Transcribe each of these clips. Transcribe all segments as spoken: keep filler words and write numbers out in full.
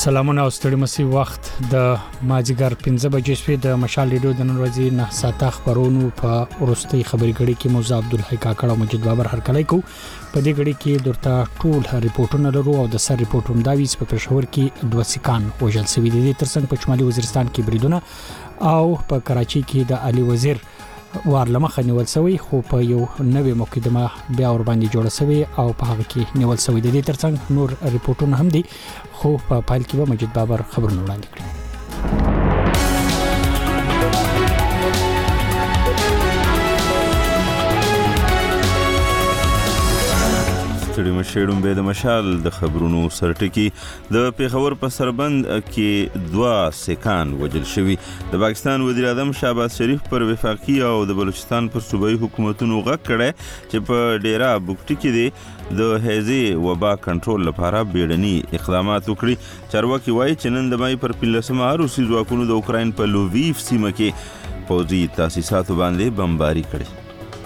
سلامونه او ستړي مسي وخت د ماجیګر پنځه بجې شوې د مشال ریډیو د نن ورځې نه ساته خبرونو په ورستي خبري غړي کې موزه عبدالحی کاکړ او مجید بابر هرکلی کو په دې غړي کې درته ټول ریپورتونه لرو او د سر ریپورت هم دا ویس په پېښور کې دوه سکان وژل شوي دي ترڅنګ په شمالي وزیرستان کې بریدونه او په کراچي کې د علي وزیر وار لمخه نیول شوی خو په یو نوې مقدمه بیا ور باندې جوړه شوی او په هغه کې نیول شوی د دې ترڅنګ نور ریپورتونه هم دي خو په پایل کې به مجید بابر خبرونه وړاندې کړي ستړي مشېړم به د مشال د خبرونو سرټکی د پیښور په سربند کې دوا سکان وجل شوی د پاکستان وزیر اعظم شهباز شریف پر وفاقي او د بلوچستان پر صوبایي حکومتونو غږ کړی چې په ډیرا بوکټي کې دی د هیزي وبا کنټرول لپاره بیړني اقدامات وکړي چارواکي وایي چې نن د مای پر پنځلسمه روسي ځواکونو د اوکراین په لوویف سیمه کې پوځي تاسیسات باندې بمباري کړې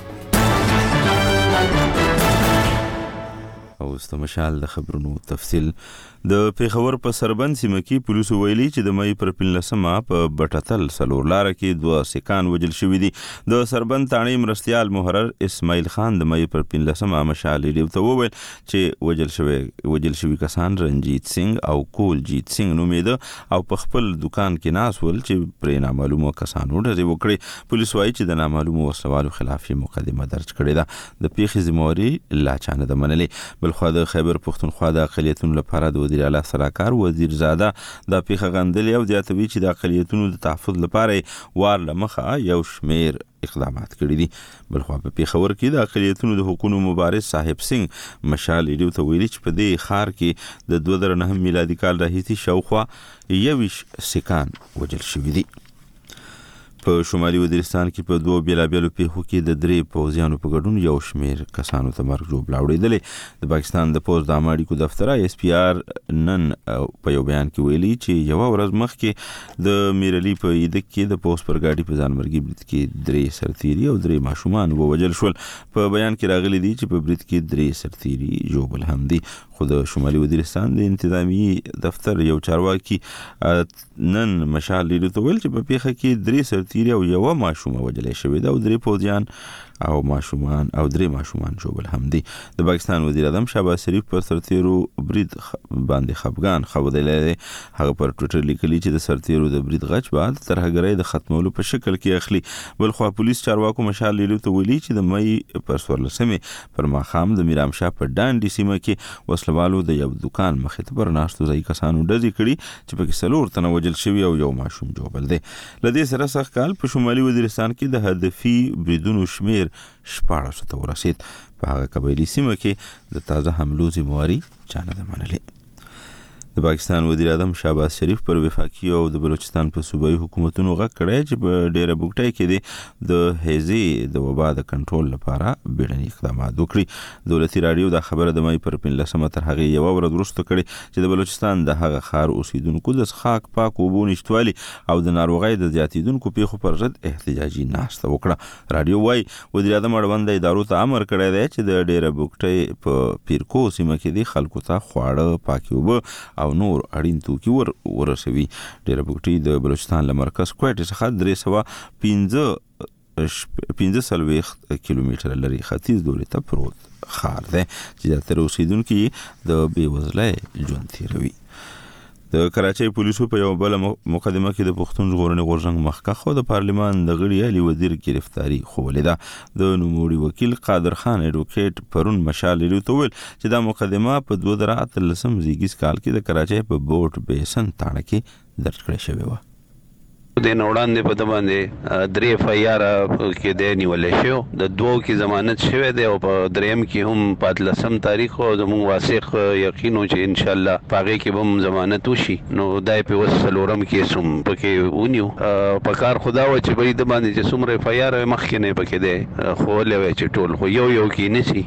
او استمشال د خبرونو تفصیل د پیښور په سربند سیمه کې پولیسو ویلي چې د مې پر پنځلسمه په بټتل سلور لار کې دوه سکان وجل شوی دي د سربند تاڼي مرستيال محرر اسماعیل خان د مې پر پنځلسمه مشال ریډیو ته وویل چې وجل شوی وجل شوی کسان رنجیت سنگ او کول جیت سنگ نومېده او په خپل دکان کې ناس ول چې پرې نامعلومه کسانو ډزې وکړي پولیس وایي چې د نامعلومه وسلوالو خلاف مقدمه درج کړې ده د پیښې ذمہواري لا چانه د منلې بلخو د خیبر پښتونخوا د اقلیتونو لپاره د وزیر اعلی سلاکار وزیر زاده د پیښه غندلې او زیاتوي چې د اقلیتونو د تحفظ لپاره وار لمخه یو شمیر اقدامات کړي دي بلخو په پیښور کې د اقلیتونو د حقوقو مبارز صاحب سنگ مشال ریډیو ته ویلي چې په دې خار کې د دوه زره نهم میلادي کال راهیسې شاوخوا یویش سکان وجل شوي دي په شمالي وزیرستان کې په دوه بیلابیلو پیښو کې د درې پوځیانو په ګډون یو شمیر کسانو ته مرګ جوړ لاوړېدلې د پاکستان د پوز د اماړیکو دفتر ایس پی آر نن په یو بیان کې ویلي چې یو ورځ مخکې د میرلی په ایدک کې د پوز پر ګاډي په ځانمرګي برید کې درې سرتیري او درې ماشومان ووژل شول په بیان کې راغلي دي چې په برید کې درې سرتیري ژوبل هم دي خو د شمالي وزیرستان د انتظامی دفتر یو چارواکي نن مشال ریډیو ته ویل چې په پیښه کې درې سرتیري او یو ماشومه وجلې شوې ده او درې پوځیان او ماشومان او درې ماشومان جوړل هم دي د پاکستان وزیر اعظم شهباز شریف پر سرتیرو برید باندې خفګان خوودلې هغه پر ټویټر لیکلي چې د سرتیرو د برید غچ بعد ترهګرۍ د ختمولو په شکل کې اخلي بلخو پولیس چارواکو مشال لیلو ته ویلي چې د مې پر څوارلسمه پر ماخام د میرام شاه په ډانډي سیمه کې وسلوالو د یو دکان مخې ته پر ناستو ځای کسانو ډزې کړي چې په کې څلور تنه وجل شوي او یو ماشوم جوړل دي لدې سره سخت کال په شمالي وزیرستان کې د هدفي بریدونو شمیر شپاړس ته ورسید په هغه قبایلي سیمه کې د تازه حملو ذمہواري چانه ده منلې د پاکستان وزیر اعظم شهباز شریف پر وفاقي او د بلوچستان په صوبایي حکومتونو غږ کړی چې په ډیره بوکټای کې دی د هیزي د وبا د کنټرول لپاره بیړني اقدامات وکړي دولتي رادیو د خبره د مې پر پنځلسمه تر هغه یو ورځ وروسته کړي چې د بلوچستان د هغه خار اوسیدونکو د خاک پاک اوبو نشټوالي او د ناروغۍ د زیاتیدونکو پیښو پر ضد احتجاجي ناشته وکړه رادیو وايي وزیر اعظم اړوند ادارو ته امر کړی دی چې د ډیره بوکټای په پیرکو سیمه کې د خلکو ته خواړه پاکي اوبه او نور اړین توکي ور ورسوي ډیره بوکټي د بلوچستان له مرکز کوټې څخه درې سوه پنځه پنځه سلويخت کیلومتره لري ختیځ دورې ته پروت خار دی چې د تر اوسیدونکو د بیوزلۍ ژوند تیروي د کراچۍ پولیسو په یو بل مقدمه کې د پښتون ژغورنې غورځنګ مخکښ د پارلیمان د غړي علي وزیر گرفتاری خولې ده د نوموړي وکیل قادر خان اډوکیټ پرون مشال ریډیو ته ویل چې دا مقدمه په دوه زره اتلسم زیږیز کال کې د کراچۍ په بوټ بیسن تاڼه کې درج کړې شوې وه د نوړاندې په باندې درې فیار کې د نیولې شو د دوه کې ضمانت شوه دی او په دریم کې هم په اتلسم تاریخ او زموږ واسق یقینو چې ان شاء الله پاغه کې هم ضمانت وشي نو دای په وسلورم کې سم پکې ونیو په کار خدا و چې به د باندې چې څومره فیار مخکې نه پکې دی خو لوي چې ټول خو یو یو کې نشي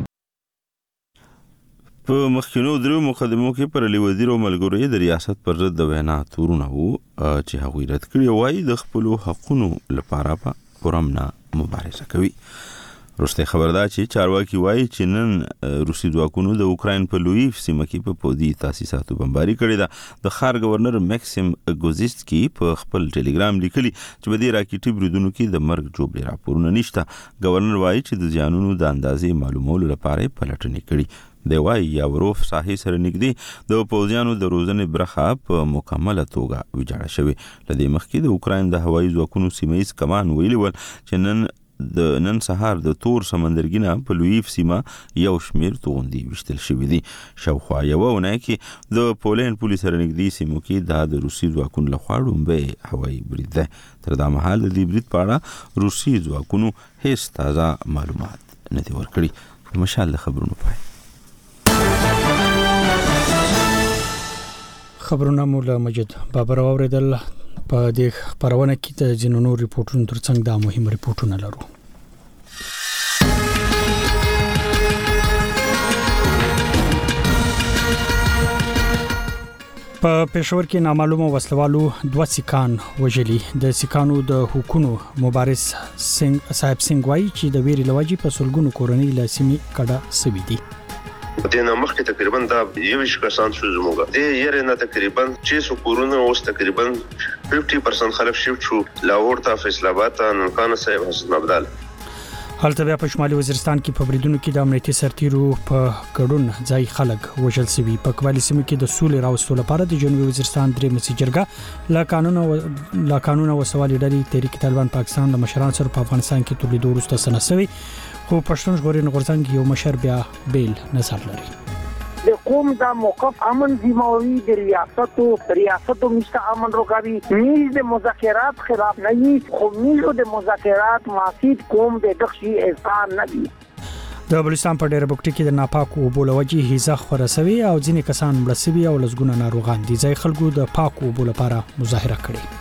په مخکینو درو مقدمو کې پر علي وزیر او ملګرو د ریاست پر ضد د وینا تورونه وو چې هغوی رد کړی وای د خپل حقونو لپاره په پرمنه مبارزه کوي روسي خبردار چې چارواکي وایي چې نن روسي ځواکونو د اوکرين په لویف سیمه کې په پودي تاسیساتو بمباري کړې ده. د ښار گورنر ماکسیم ګوزیسکي په خپل ټلګرام لیکلي چې په دې راکټي بریدونو کې د مرګ جوړ راپورونه نشته. گورنر وایي چې د ځانونو د اندازې معلومولو لپاره پلټنې کړي. دی وایي یاوروف ساحې سره نږدې د پوځیانو د روزنې برخه په مکمله توګه ویجاړه شوې. لدې مخکې د اوکرين د هوایي ځواکونو سیمه‌یز کمان ویلي ول چې نن د نن سهار د تور سمندرګینه په لویف سیمه یو شمیر توغندي وشتل شوې دي. شاوخوا یو ونه کې د پولند پولیس سره نږدې سیمو کې د روسي ځواکونو لخوا ډومبه هوایي برید ده. تر دا مهال د دې برید په اړه روسي ځواکونو هیڅ تازه معلومات نه دي ورکړي. مشال خبرونه پای خبرونه مولا مجد بابر اوریدل. په دې خبرونه کې د جنونو ریپورتونو ترڅنګ دا مهم ریپورتونه لرو. په پېښور کې نامعلومه وسلوالو دوه سکان وژلي. د سکانو د حکومت مبارز سنگ صاحب سنگ وایي چې د ویري لواجی په سلګونو کورنۍ لاسمي کډه سوي دي. د نو مخکې تقریبا دا یوش کسان شو زموږه د یې نه تقریبا چې سو کورونه اوس تقریبا پنځه پرسنټ خلک شیفت شو لاهور ته فیصل آباد ته ننکانه صاحب حسن عبدال. هلته بیا په شمالي وزیرستان کې په بریدونو کې د امنیتي سرتیرو په ګډون ځای خلک وژل شوي. په کوالی سیمه کې د سولې راوستلو لپاره د جنوبي وزیرستان درې مسي جرګه لا قانون او لا قانون او سوالي ډلې تحریک طالبان پاکستان د مشران سره په افغانستان کې تولید ورسته سنسوي. خو پښتون ژغورنې غورځنګ یو مشر بیا بیل نظر لري. د قوم دا موقف امن ذمہوری د ریاست او ریاست مست امن روکاوی میز د مذاکرات خلاف نه وي خو میز د مذاکرات ماسید قوم د دخشي احسان نه دي. د بلوچستان په ډېر بوکټي کې د ناپاکو اوبو لوجي هیزه خورسوي او ځینې کسان مړسوي او لزګونه ناروغان دي. ځای خلکو د پاکو اوبو لپاره مظاهره کړې.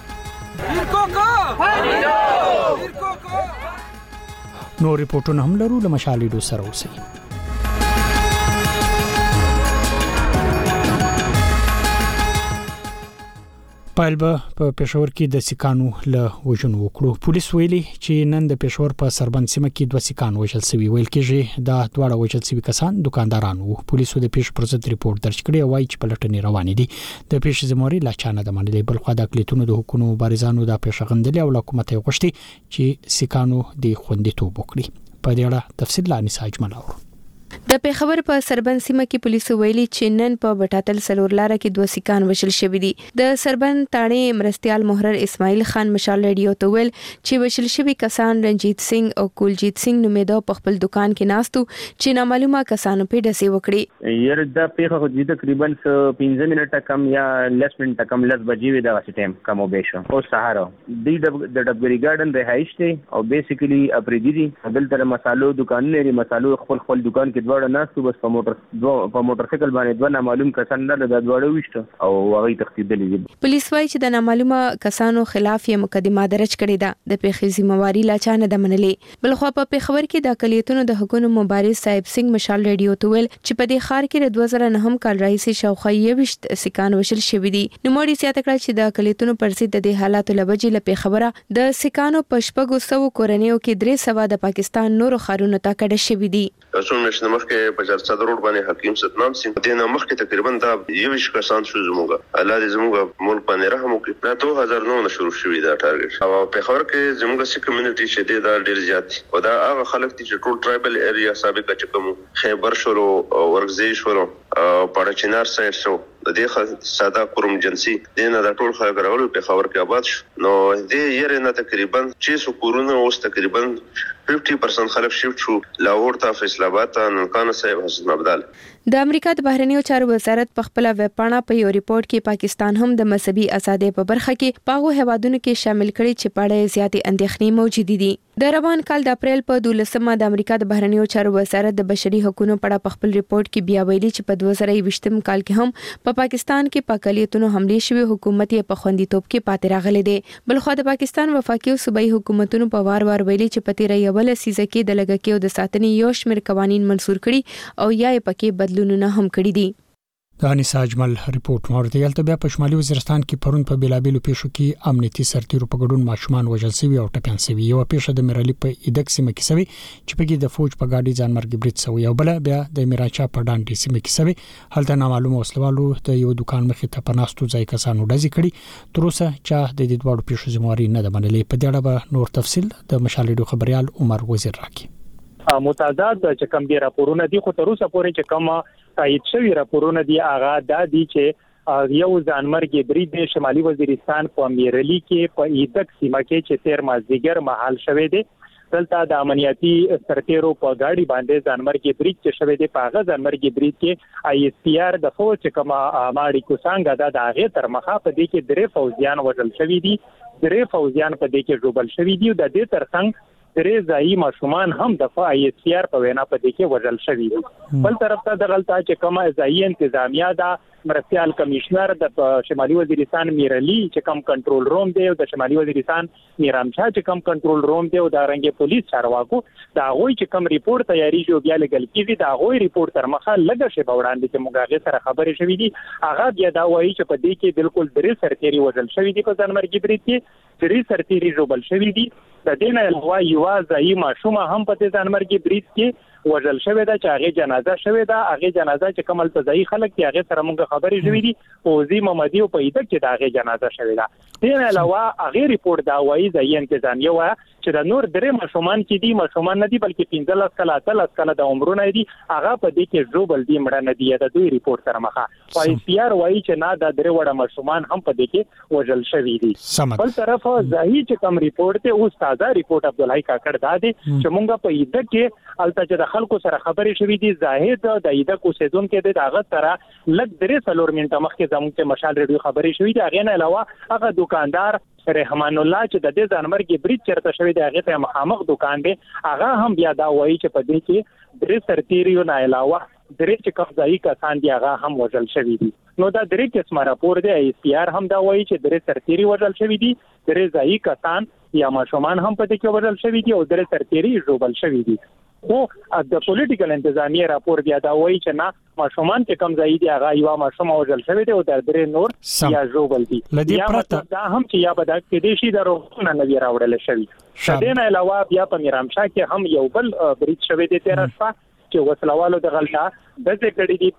نو ریپورتونه هم لرو. له مشالېدو سره اوسئ. پایل به په پېښور کې د سکانو له وژنو وکړو. پولیس ویلي چې نن د پېښور په سربند سیمه کې دوه سکان وژل شوي. ویل کېږي دا دواړه وژل شوي کسان دکانداران وو. پولیسو د پیښې پر ضد ریپورت درج کړی او وایي چې پلټنې روانې دي. د پیښې ذمہواری لا چا نه ده منلې. بل خو د اقلیتونو د حکومت مبارزانو د پیښه غندلې او حکومت یې غوښتي چې سکانو د خوندیتوب وکړي. په دې اړه تفصیل لا نساج ملاور. د پیښور په سربند سیمه کې پولیس ویلي چې نن په بټاتل سلور لار کې دوه سکان وشل شوي دي. د سربند تاڼې مرستيال محرر اسماعیل خان مشال ریډیو ته ویل چې وشل شوي کسان رنجیت سنگ او کولجیت سنگ نومېده په خپل دکان کې ناستو چې نامعلومه کسانو په ډسې وکړي. یره د پیښه خو د تقریبا پنځه منټه کم یا لس منټه کم لس بجې وي دا ټایم کم وبېشو او سهار دی د ډبګری ګارډن رهایش ته او بیسیکلی اپریدي دي دلته مسالو دکان لري. مسالو خپل خپل دکان کې دوړ نه سو بس په موټر په موټر سایکل باندې دوه نامعلوم کسان نه د دوړ وشته او هغه تختیدلې دي. پولیس وايي چې د نامعلومه کسانو خلاف یې مقدمه درج کړې ده. د پیښې ذمہواری لا چا نه ده منلې. بل خو په پیښور کې د اقلیتونو د حقوقو مبارز صاحب سنگ مشال ریډیو ته ویل چې په دې ښار کې د دوه زره نهم کال راهیسې شاوخوا یوشت سکان وشل شوي دي. نو موري سیاته کړ چې د اقلیتونو پر ضد د حالاتو لوجې له خبره د سکانو په شپږو سو کورنیو کې درې سوا د پاکستان نورو ښارونو ته کډه شوي دي. څو مشنه مخکې په چرچا د روډ باندې حکیم ستنام سي د نه مخکې تقریبا دا یوش کسان شو زموږه الله دې زموږه مول باندې رحم وکړي. دا دوه هزار نو شروع شوی دا ټارګټ او په خبر کې زموږه سي کمیونټي چې دا ډیر زیات او دا هغه خلک چې ټول ټرایبل ایریا سابقه چې کوم خیبر شورو ورغزي شورو پاړچینار سایډ شو د دې ساده کوم جنسي دینه د ټول خلک راغلو په خبر کې آباد شو. نو دې یې نه تقریبا چې سو کورونه اوس تقریبا پنځه پرسنټ خلک شیفت شو لاهور ته فیصل آباد ته ننکانه صاحب حسن عبدال. د امریکا د بهرنیو چارو وزارت په خپل ویب پاڼه په یو ریپورت کې پاکستان هم د مذهبي ازادۍ په برخه کې پاغو هوادونو کې شامل کړي چې پاړې زیاتې اندېښنې موجود دي. د روان کال د اپریل په دولسمه د امریکا د بهرنیو چارو وزارت د بشري حقوقو په اړه په خپل ریپورت کې بیا ویلي چې په دوه زره یوویشتم کال کې هم په پاکستان کې په اقلیتونو حملې شوې حکومت یې په خوندیتوب کې پاتې راغلی دی. بل خو د پاکستان وفاقي او صوبایي حکومتونو په وار وار ویلي چې په تیر یو لسیزه کې د لږکیو د ساتنې یو شمېر قوانين منسور کړي او یا یې پکې بدلونونه هم کړي دي. د انیسا اجمل ریپورت مورته یلته بیا په شمالي وزیرستان کې پرون په بیلابیلو پیښو کې امنیتي سرتیرو په ګډون ماشومان وژل شوي او ټپيان شوي. یو پیښه د میرالي په ایدک سیمه کې شوي چې په کې د فوج په گاډي ځانمرګي برید شوی او بل بیا د میراچا په ډانډي سیمه کې شوی. هلته نامعلومه وسلوالو د یو دکان مخې ته پناستو ځای کسانو ډزې کړي. تر اوسه چې د دې دوه پیښو ذمہواری نه ده منلې. په دې اړه به نور تفصیل د مشالېدو خبريال عمر وزیر راکړي. متضاد چې کوم دی راپورونه دي خو تر اوسه پورې چې کوم تایید شوی راپورونه دي هغه د دې چې یو ځانمرګي برید شمالي وزیرستان په میرلی کې په ایدک سیمه کې چې تیر مازدیګر مهال شوه دي. دلته د امنیتي سرتیرو په گاډي باندې ځانمرګي برید چې شوه دي په هغه ځانمرګي برید کې آی اس پی آر د فوج چې کوم ماړي کوسانګا د هغه تر مخه په دې کې درې فوجیان وژل شوي دي. درې فوجیان په دې کې ډوبل شوي دي. د دې ترڅنګ درې ځایي ماشومان هم د آی اس پی آر په وینا په دې کې وژل شوي دي. بل طرف ته د غلطه چې کومه ځایي انتظامیه دا مرستيال کمشنر د شمالي وزیرستان میرلی چې کوم کنټرول روم دی او د شمالي وزیرستان میرامچا چې کوم کنټرول روم دی او د رنګ پولیس چارواکو دا غوي چې کوم ریپورت تیاری جو بیا لګل کیږي دا غوي ریپورت تر مخه لګه شی وړاندې چې موږ هغه سره خبرې شوې دي. هغه بیا دا وایي چې په دې کې بالکل درې سرتيري وژل شوي دي په ځانمرګي برید کې. درې سرتيري جوړل شوي دي. د دې نه علاوه یو ځایي ماشومه هم په دې ځانمرګي برید کې وژل شوی دا چې هغه جنازه شوی دا هغه جنازه چې کمل تزئی خلک دی هغه سره موږ خبرې شوې دي او زی محمدي په ایده کې دا هغه جنازه شوی دا. دې علاوه هغه ریپورت دا وایي د انتظامیه وا چې د نور درې ماشومان چې دي ماشومان نه دي بلکې پنځه کاله اتل کاله د عمرونه دي هغه په دې کې جوړل دي مړه نه دي د دوی ریپورت سره مخه. آی پی آر وایي چې نه د درې وړه ماشومان هم په دې کې وژل شوی دي. بل طرف ځاهي چې کوم ریپورت ته اوس تازه ریپورت عبدالحی کاکړ دا دي چې موږ په ایده کې الته چې د خلکو سره خبرې شوې دي. زاهد د ایده کو سیدون کې د هغه سره لږ درې څلور منټه مخکې زموږ ته مشال ریډیو خبرې شوې دي. هغه نه علاوه هغه دکاندار رحمان الله چې د دې ځانمرګي برید چرته شوی دی هغه ته مخامخ دکان دی هغه هم بیا دا وایي چې په دې کې درې سرتیریو نه علاوه درې چې قبضایي کسان دی هغه هم وژل شوی دي. نو دا درې قسمه راپور دی. آی اس پی آر هم دا وایي چې درې سرتیری وژل شوی دي درې ځایي کسان یا ماشومان هم په دې کې وژل شوی دي او درې سرتیری ژوبل شوی دي. خو د پولیټیکل انتظامیه راپور بیا دا وایي چې نه ماشومان چې کم ځای دي هغه یو ماشوم وژل شوی دی او د درې نور یا ژوبل دي. یا دا هم چې یا به د کې دیشي د روغتون نه ویراوړل شوی. شدین علاوه بیا په میرامشا کې هم یو بل برید شوی دی تیر شپه چې وسلوالو د غلطه د ځکړې دی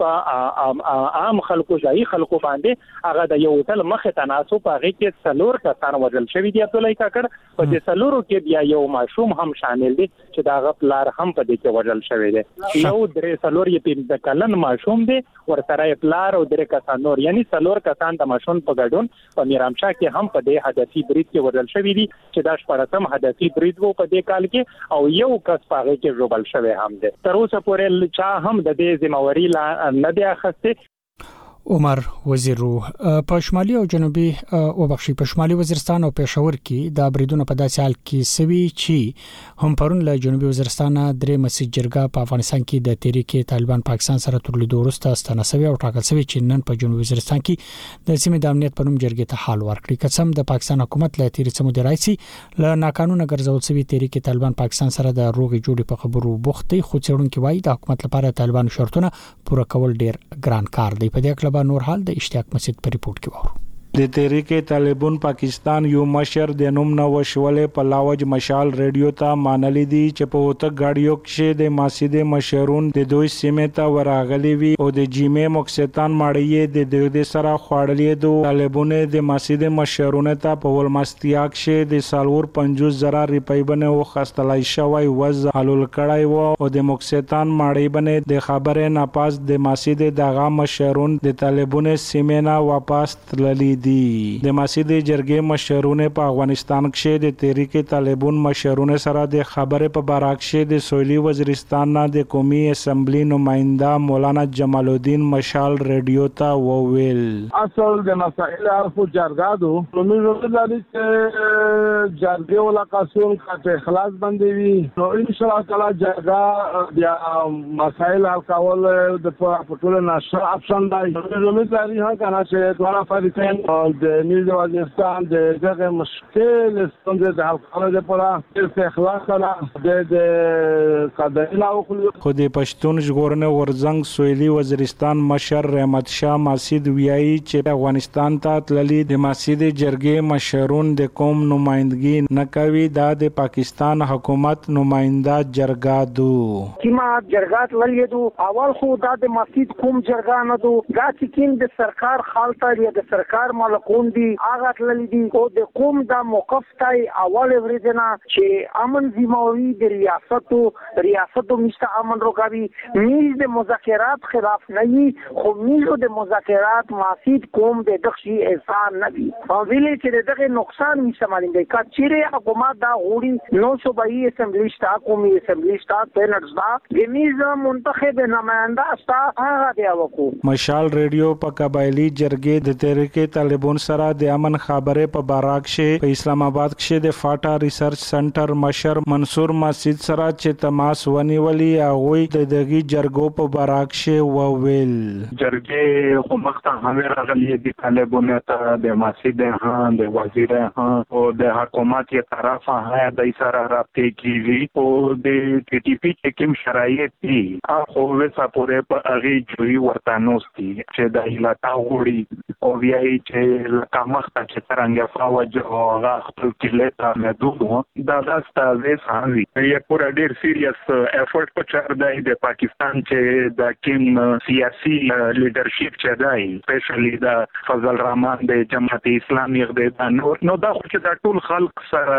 په عام خلکو ځای خلکو باندې هغه د یو تل مخه تناسو په هغه کې څلور کسان وژل شوی دی. عبدالحی کاکړ په دې څلورو کې بیا یو ماشوم هم شامل دی چې دا غپلار هم په دې کې وژل شوی دی. یو درې څلور یې په کلن ماشوم دی ورسره پلار او درې کسان نور یعنی څلور کسان د ماشوم په ګډون په میرامشا کې هم په دې هدفي برید کې وژل شوی دی چې دا شپږم هدفي برید وو په دې کال کې او یو کس په هغه کې ژوبل شوی هم دی. تر اوسه پورې چا هم د دې ذمہواری لا نه دی اخیسته. عمر وزیر په شمالي او جنوبي او بخشي په شمالي وزیرستان او پېښور کې د بریدونو په داسې حال کې سوي چې هم پرون له جنوبي وزیرستان درې مسجد جرګه په افغانستان کې د تحریک طالبان پاکستان سره تر لیدو وروسته ستنسوي او ټاکل شوی چې نن په جنوبي وزیرستان کې د سیمې د امنیت په نوم جرګې ته حال ورکړي. قسم د پاکستان حکومت له تیری سمو د رئیسي له ناقانونه ګرځول شوی تحریک طالبان پاکستان سره د روغي جوړې په خبرو بوختي خو څېړونکو وایي د حکومت لپاره طالبان شرطونه پوره کول ډیر ګران کار دی. په دې اړه نور حال د اشتیاق مسجد په ریپورت کې وره. د تحریک طالبان پاکستان یو مشر د نوم نو شولې په لاوج مشال ریډیو ته مانلې دي چې په وته گاډیو کې د مسجد مشرون د دوی سیمه ته ورغلي وي او د جیمه مقصدان ماړی د دوی د سره خواړلې دو طالبان د مسجد مشرون ته په ولمستیا کې د سالور پنځوس زره روپۍ بنه او خستلای شوی وز حلول کړای وو او د مقصدان ماړی بنه د خبره ناپاس د مسجد دغه مشرون د طالبان سیمه نه واپس تللی دي. د مسجد جرګې مشرونه په افغانستان کې د تحریک طالبان مشرونه سره د خبره په باره کې د سویلي وزیرستان نه د قومي اسمبلی نماینده مولانا جمال الدین مشال ریډیو ته وویل اصل د مسائل الفو جرګادو نو موږ لري چې جرګې ولا قانون کا اخلاص باندې وي نو ان شاء الله تعالی جرګه د مسائل حل کول د پټول نشه اپشن دی. موږ لري ها کنه چې دوه فریقین د نیز وزیرستان د دغه مشکل ستونزې د حل کولو لپاره د اخلاص سره د قدرنا وکړو. خو د پښتون ژغورنې غورځنګ سویلي وزیرستان مشر رحمت شاه ماسید ویایي چې افغانستان ته تللي د ماسید جرګې مشرون د قوم نمائندګي نه کوي، دا د پاکستان حکومت نماینده جرګه دو. کیما جرګات للی دو اول خو دا د ماسید کوم جرګه نه دو، دا چې کیم د سرکار خالتا یا د سرکار مالکون دي هغه للی دي او د قوم دا موقف تای اول ورځنا چې امن ذمہوری د ریاستو ریاستو مشت امن روکاوي میز د مذاکرات خلاف نه وي، خو میز د مذاکرات ماسید قوم د دخشي احسان نه وي او ویلې چې دغه نقصان می سمالین دی کا چیرې حکومت دا غوړي نو صوبایي اسمبلی شتا قومي اسمبلی شتا پینټس دا د میز منتخب نماینده شتا هغه دی وکړو. مشال ریډیو په قبایلی جرګې د تحریک طالبان سره د امن خبره په باراک شه په اسلام آباد کې د فاټا ریسرچ سنټر مشر منصور مسجد سره چې تماس ونیولي هغه د دغه جرګو په باراک شه وویل جرګې خو مخته هم راغلي دي طالبان ته د مسجد ها د وزیر ها او د حکومت یې طرفه ها د سره رابطه کیږي او د ټي ټي پی کې کوم شرایط دي هغه وسه پورې په هغه جوړي ورته نوستي چې د علاقه وړي او ویایي چې لکه مخته چې څنګه فوج او هغه خپل کلیتا محدودو دا داسته ویس هاوي یې پورا ډیر سیریس افورت په چار دی د پاکستان چې د کوم سیاسي لیډرشپ چې دی سپیشلی د فضل الرحمن د جماعت اسلامي د نور نو دا خو چې د ټول خلق سره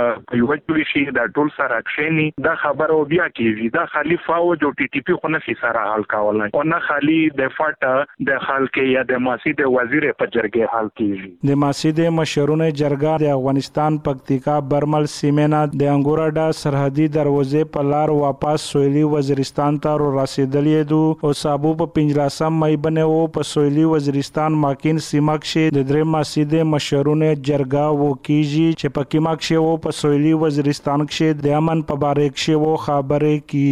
یو ځوي شي د ټول سره اکشنی دا خبره بیا کیږي دا خالی فوج او ټي ټي پی خو نه سره حل کولای او نه خالی د فاټا د خلک یا د ماسید وزیر په جرګه حل کیږي. د ماسید مشرونه جرګه د افغانستان پکتیکا برمل سیمنا د انګوراډا سرحدي دروازې په لار واپس سویلي وزیرستان ته رسیدلې دو او صابو په پنځلسم مې بنو په سویلي وزیرستان ماکین سیمه کې د درې ماسید مشرونه جرګه وکیږي چې په کیما کې وو په سویلي وزیرستان کې د امن په باره کې وو خبره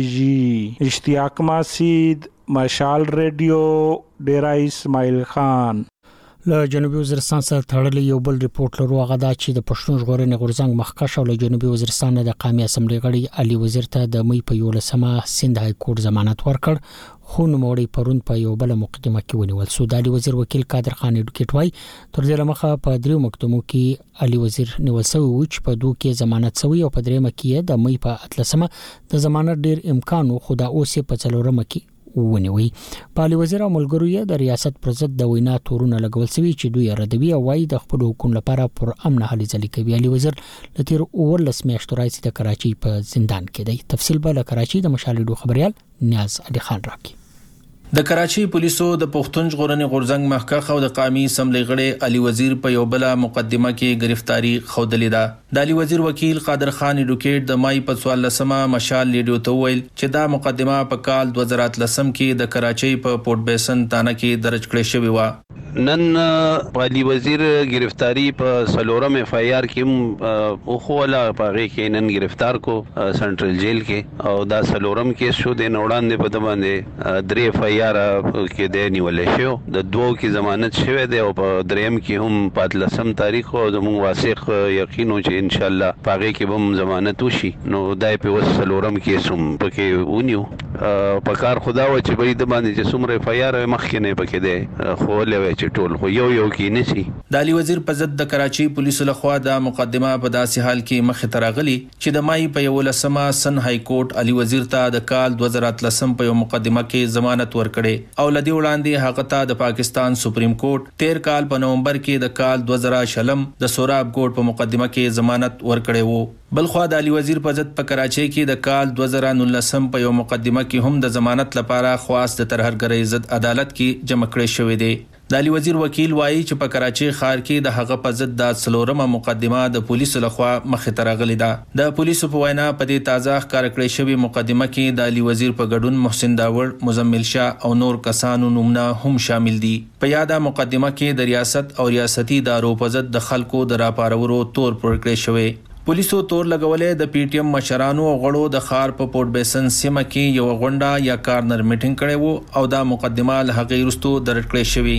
کیږي. اشتیاق مسجد مشال ریډیو ډیرا اسماعیل خان. له جنوبي وزیرستان سره تړلې یو بل ریپورت لرو هغه دا چې د پښتون ژغورنې غورځنګ مخکښ او له جنوبي وزیرستان د قومي اسمبلی غړي علي وزیر ته د مې په یولسمه سند های کورټ ضمانت ورکړ، خو نوموړی پرون په یو بل مقدمه کې ونیول. سودالي وزیر وکیل قادر خان اډوکیټ وای تر دې لمخه په دریو مقدمو کې علي وزیر نیول شوی و چې په دوه کې ضمانت شوی او په دریمه کې د مې په اتلسمه د ضمانت ډیر امکان خو دا اوس په څلورمه کې ونیوي. پالي وزیر او ملګرو یې د ریاست پر ضد د وینا تورونه لګول شوی چې دوی ردوي او وايي د خپل حکومت لپاره پر امن حل ځلې کوي. علي وزیر لتیر اورلس میاشتو راځي د کراچي په زندان کې دی. تفصیل به له کراچي د مشالډو خبريال نیاز علي خان راکړي. د کراچي پولیسو د پښتون ژغورنې غورځنګ مخکښ او د قومي اسمبلی غړي علي وزیر په یو بل مقدمه کې گرفتاری خوندلې ده. د علي وزیر وکیل قادر خان اډوکیټ د مای په څوارلسمه مشال لیډیو ته ویل چې دا مقدمه په کال دوه زره اتلسم کې د کراچي په پورټ بیسن تانه کې درج کړې شوې و. نن علي وزیر گرفتاری په سلورم اف آی آر کې او خو ولا پاره کې نن گرفتار کو سنټرل جیل کې او دا سلورم کې شو د نوړاندې په دمانه درې اف آی آر کې د نیولې شو د دوه کې ضمانت شوه دی او په دریم کې هم په اتلسم تاریخ او زموږ واسق یقینو چې ان شاء الله پاره کې هم ضمانت وشي نو دای په وسلورم کې سم پکې ونیو په کار خدا و چې به د باندې چې څومره اف آی آر مخکې نه پکې دی خو لوي ټول خو یو یو کې نشي. د علي وزیر په ضد د کراچي پولیسو لخوا د مقدمه په داسې حال کې مخ ته راغلي چې د مای په یولسمه سن های کورټ علي وزیر ته د کال دوه زره اتلسم په یو مقدمه کې ضمانت ورکړي او لدی وړاندې هغه ته د پاکستان سپریم کورټ تیر کال په نومبر کې د کال دوه زره شلم د سوراب کورټ په مقدمه کې ضمانت ورکړي وو. بلخوا د علي وزیر په ضد په کراچي کې د کال دوه زره نولسم په یو مقدمه کې هم د ضمانت لپاره خواست د ترهګرۍ ضد عدالت کې جمع کړی شوې دی. د علي وزیر وکیل وایي چې په کراچي ښار کې د هغه په ضد د څلورمه مقدمه د پولیسو لخوا مخې ته راغلې ده. د پولیسو په وینا په دې تازه ښکار کړی شوی مقدمه کې د علي وزیر په ګډون محسن داوړ، مزمل شاه او نور کسانو نومونه هم شامل دي. په یاده مقدمه کې د ریاست او ریاستي ادارو په ضد د خلکو د راپارولو تور پور کړی شوی. پولیسو تور لګولې د پی ټی ایم مشرانو او غړو د خار په پورټ بیسن سیمه کې یو غونډه یا کارنر میټینګ کړي وو او دا مقدمه له هغې وروسته درج کړې شوې.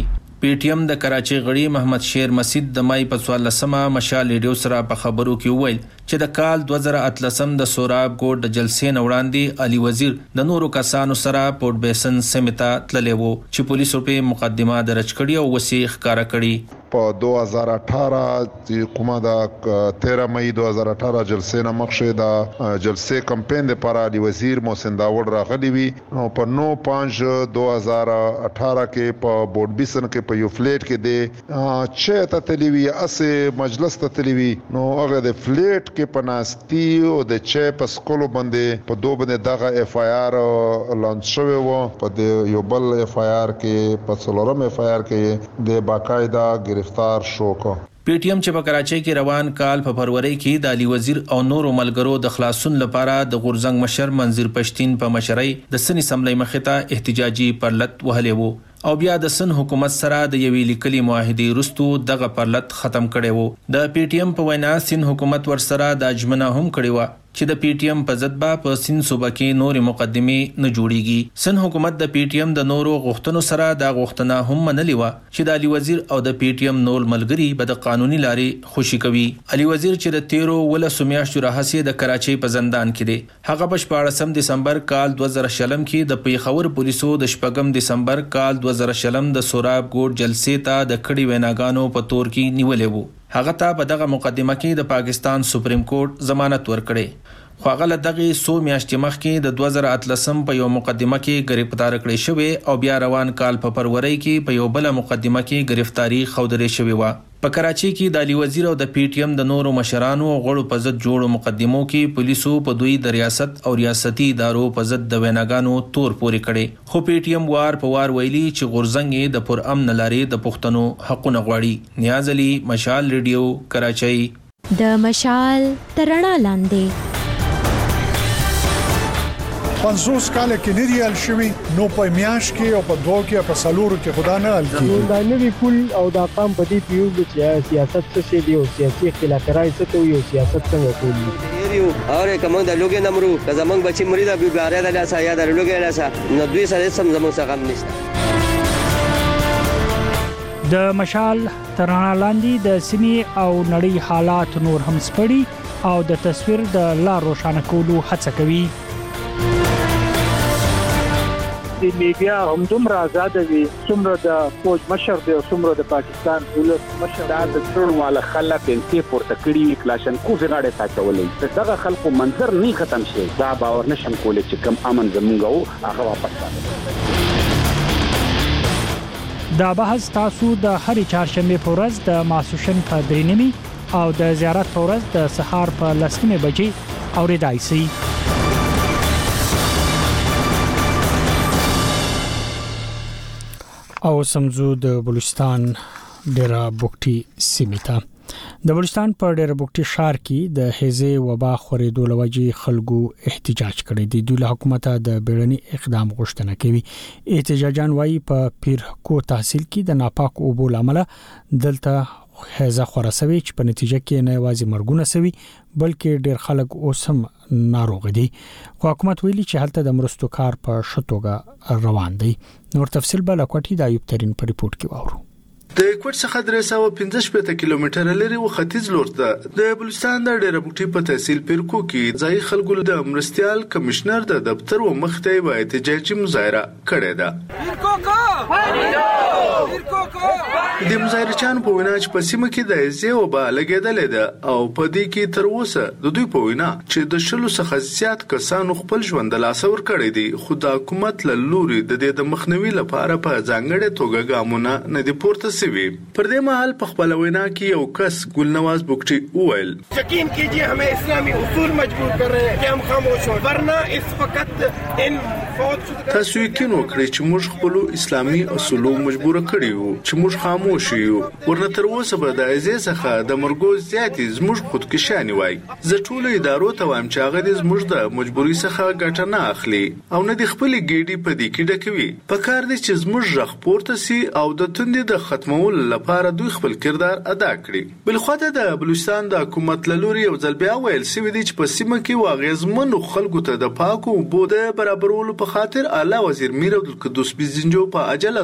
پی ټی ایم د کراچي غړي محمد شیر مسید د مای په څوارلسمه مشال ریډیو سره په خبرو کې وویل چې د کال دوه زره اتلسم د سوراب ګوټ د جلسې نه وړاندې علي وزیر د نورو کسانو سره پورټ بیسن سیمې ته تللی و چې پولیسو په مقدمه درج کړې او وثیق ښکاره کړي. په دوه هزار اٹھارہ چې کومه د تیرہ مئی دوه هزار اٹھارہ جلسې نه مخکې د جلسې کمپاین لپاره علي وزیر محسن داوود راغلی وي نو په نو پنځه دوه هزار اٹھارہ کې په بورډ بیسن کې په یو فلیټ کې د چې ته تلوي اسه مجلس ته تلوي نو هغه د فلیټ کې پناستي او د چې په سکولو باندې په دوه باندې دغه اف آی آر لانچ شوی و په د یو بل اف آی آر کې په څلورم اف آی آر کې د باقاعده گرفتار شو کو. پی ټی ایم چې په کراچۍ کې روان کال په فروری کې د علي وزیر او نورو ملګرو د خلاصون لپاره د غورزنګ مشر منظر پښتين په مشرۍ د سن اسمبلی مخې ته احتجاجي پرلط وهلی وو او بیا د سن حکومت سره د یوې لیکلي معاهدې وروسته دغه پرلط ختم کړي وو. د پی ټی ایم په وینا سن حکومت ورسره د اجمنه هم کړي و چې د پی ټی ایم په ضد به په سن صوبه کې نور مقدمې نه جوړيږي. سن حکومت د پی ټی ایم د نورو غوښتنو سره د غوښتنه هم منلې و چې د علي وزیر او د پی ټی ایم نور ملګري به د قانوني لارې خوشي کوي. علي وزیر چې د تیرو ولسو میاشتو راهیسې د کراچۍ په زندان کې دی هغه په شپاړسم دسمبر کال دوه زره شلم کې د پیښور پولیسو د شپږم دسمبر کال دوه زره شلم د سوراب ګوټ جلسې ته د کړي ویناګانو په تور کې نیولې وو. هغه ته په دغه مقدمه کې د پاکستان سپریم کورټ ضمانت ورکړي خو هغه له دغه سو میاشتې مخکې د دوه زره اتلسم په یو مقدمه کې گرفتار کړی شوی او بیا روان کال په فروری کې په یو بل مقدمه کې گرفتاری خودرې شوی و. په کراچۍ کې د علي وزیر او د پی ټی ایم د نورو مشرانو او غړو په ضد جوړو مقدمو کې پولیسو په دوی د ریاست او ریاستي ادارو په ضد د ویناګانو تور پورې کړي خو پی ټی ایم وار په وار ویلي چې غورزنګ د پرامن لارې د پښتنو حقونه غواړي. نیاز علي، مشال ریډیو، کراچۍ. د مشال ترڼا لاندې پنځوس کاله کې نه دی ال شوی نو په میاش کې او په دوه کې په سالورو کې خدا نه ال کی دا نوی پول او دا قام په دې پیو چې سیاست څه شي دی او سیاسي اختلافات څه ته یو سیاست څنګه کوي یو اوره کوم د لوګي نمرو که زمنګ بچی مری دا بیګاره د لاسه یا د لوګي لاسه نو دوی سره سم زموږ څخه غم نشته. د مشال ترانه لاندې د سیمې او نړۍ حالات نور هم سپړي او د تصویر د لا روښانه کولو هڅه کوي. د میډیا هم دومره آزاد وي څومره د فوج مشر دی او څومره د پاکستان ولس مشر دا د ټول والا خلک انتي پورته کړی کلاشن کو زغاړه تا چولې دغه خلکو منظر نه ختم شي دا باور نشم کولای چې کم امن زمونږ او هغه واپس دا بحث تاسو د هرې چهارشنبه په ورځ د ماسوشن په درې نیمي او د زیارت په ورځ د سهار په لسمه بجې اوریدای شئ. او سمزو د بلوچستان ډیره بوکټي سیمه د بلوچستان په ډیره بوکټي ښار کې د هزې وبا خورېدو لوجې خلکو احتجاج کړی دی. د حکومت د بیړني اقدام غوښتنه کوي. احتجاجان وايي په پیرکو تحصیل کې د ناپاک اوبو لامل دلته هزه خورسوي چې په نتیجه کې نه وازي مرګونه سوي بلکې ډیر خلک اوسم ناروغ دي. خو حکومت ویلي چې هلته د مرستو کار په شتوګه روان دی. نور تفصیل بل کوټي د ایوب ترين په ریپورت کې واورو. د کوټ څخه درې سوه پنځه شپږ کیلومتره لري و ختیځ لور ته د بلوچستان د ډیره بوټي په تحصیل پیرکو کې ځای خلکو د مرستيال کمشنر د دفتر و مخته و احتجاجي مظاهره کړې ده. پیرکو کو پیرکو کو د مظاهرچان په وینا چې په سیمه کې د زی او با لګیدلې ده او په دې کې تر اوسه د دوی په وینا چې د شلو څخه زیات کسانو خپل ژوند له لاسه ورکړي دي خو د حکومت له لوري د دې د مخنیوي لپاره په ځانګړې توګه ګامونه نه دي پورته سوي. پر دې مهال په خپل وینا کې یو کس ګلنواز بوکټي وویل یقین کیجیے ہمیں اسلامی اصول مجبور کر رہے ہیں کہ ہم خاموش ہوں ورنہ اس وقت ان تاسو یقین وکړئ چې موږ خپل اسلامي اصول مجبور کړی یو چې موږ خاموش یو ورنه تر اوسه به د ازې څخه د مرګو زیاتې زموږ خودکشاني وای. زه ټول ادارو ته وایم چې هغه د زموږ د مجبوري څخه ګټه نه اخلي او نه د خپل ګېډي په دې کې ډکوي. په کار دي چې زموږ رخ پورته سي او د توندې د ختمولو لپاره دوی خپل کردار ادا کړي. بل خواته د بلوچستان د حکومت لوري یو ځل بیا ویل سوي دي چې په سیمه کې واغېزمنو خلکو ته د پاکو اوبو د برابرولو په خاطر اعلی وزیر میر عبدالقدوس بزنجو په عجله توګه یو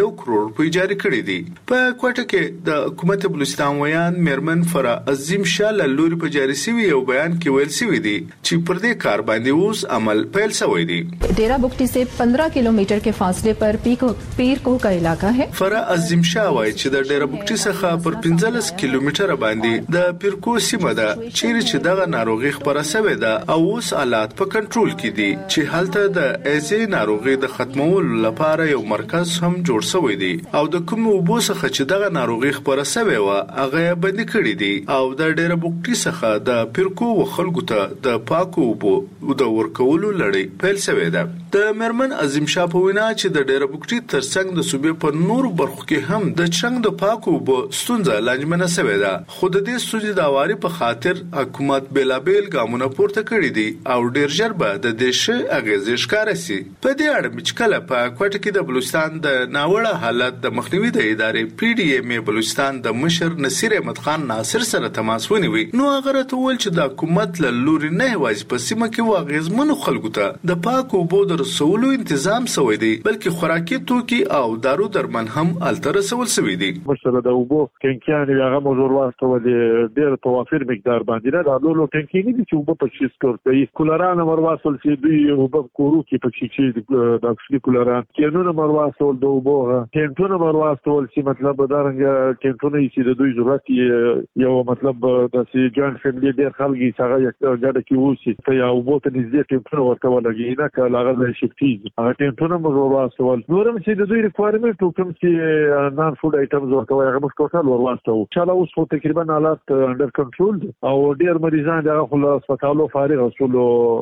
یو کروڑ روپۍ جاری کړي دي. په کوټه کې د حکومت بلوچستان ویان میرمن فرا عظیم شاه لوري په جاری سوي یو بیان کې ویل سوي دي چې پر دې کار باندې اوس عمل پیل شوی دی. डेरा बुगटी से पंद्रह किलोमीटर के फासले पर पीर कोह का इलाका है. فرا عظیم شاه وایي چې د ډیره بوکټي څخه پر پنځلس کیلومتره باندې د پیرکو سیمه ده چیرې چې دغه ناروغي خبره شوې ده او اوس حالات په کنټرول کې دي چې هلته د ایزي ناروغي د ختمولو لپاره یو مرکز هم جوړ شوی دی او د کوم وبو څخه چې دغه ناروغي خبره شوې و هغه بند کړی دي او د ډیره بوکټي څخه د پیرکو خلکو ته د پاکو وبو د ورکولو لړۍ پیل شوې ده. د مرمن عظیم شاه په وینا چې د ډیره بوکټي ترڅنګ د صوبې په نور برخو کې هم د چنګ د پاکو وبو ستونزه لنجمنه شوې ده. خو د دې ستونزې د اواري په خاطر حکومت بلابل ګامونه پورته کړی دي او ډیر ژر به د دې شی اغیزې ښکار شي. په دې اړه مچکله په کوټه کې د بلوچستان د ناوړه حالت د مخنیوي د ادارې پی ډی ایم بلوچستان د مشر نصیر احمد خان ناصر سره تماس ونیوي. نو هغه راته وویل چې د حکومت له لوري نه یوازې په سیمه کې واغېزمنو خلکو ته د پاکو اوبو د رسولو تنظیم شوی دی بلکې خوراکي توکي او دارو درمن هم الته رسول شوی دی. مشر د اوبو کینکیان هغه موضوع واسطه ولې ډېر توافر مقدار باندې نه دا لولو کینکینی دي چې اوبو په شیس کوي کولران مرواصل چې دوی اوبو کورو کې په چې د اکسلی کولران کینونه مرواصل د اوبو کینټونه مرواصل چې مطلب دا رنګ کینټونه چې د دوی ضرورت یو مطلب د سی جوائنٹ فیملی ډېر خلګي څنګه یو ګډه کې وسی ته یو اوبو ته نږدې کینټونه ورکول لګي نه کله هغه شفتي هغه کینټونه مرواصل نورم چې د دوی ریکوایرمنت کوم چې نان فود آیټمز ورکوي هغه مخ ټوټل ورواستو چې اوس په تقریبا حالات انډر کنټرول او ډیر مریضان دغه خل هسپتالو فارغ اصولو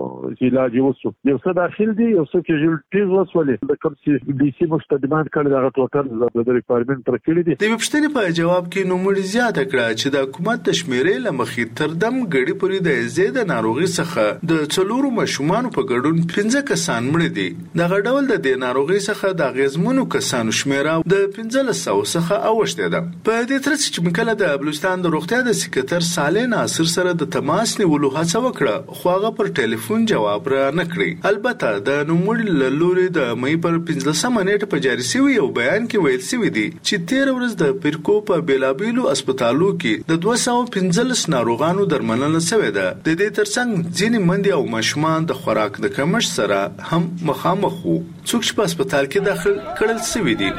علاج وسو یو څه داخل دي یو څه کیژوالټیز وسولې د کوم چې ډي سي مستدمان کړي دغه ټوټل د ریکوایرمنت پر کړي دي. د وبشتنې په جواب کې نوموړي زیاته کړه چې د حکومت د شمیرې لمخې تر دم غړي پوری د زیاده ناروغي څخه د څلورو مشومان په ګډون پنځه کسان مړ دي. دغه ډول د دې ناروغي څخه د غیزمنو کسانو شمیره د پنځه سو څخه اوښته ده. په دې ترڅ چې مکله د بلوچستان د روغتیا د سکرټر صالح ناصر سره د تماس نیولو هڅه وکړه خو هغه پر ټلیفون جواب را نه کړی. البته د نوموړي له لوري د مې پر پنځلسمه نیټه په جاري شوی یو بیان کې ویل شوی دی چې تیر ورځ د پیرکو په بیلابیلو هسپتالو کې د دوه سوه پنځلس ناروغانو درملنه شوې ده. د دې ترڅنګ ځینې مندي او ماشومان د خوراک د کمښت سره هم مخامخ وو څوک چې په هسپتال کې داخل کړل شوی دي.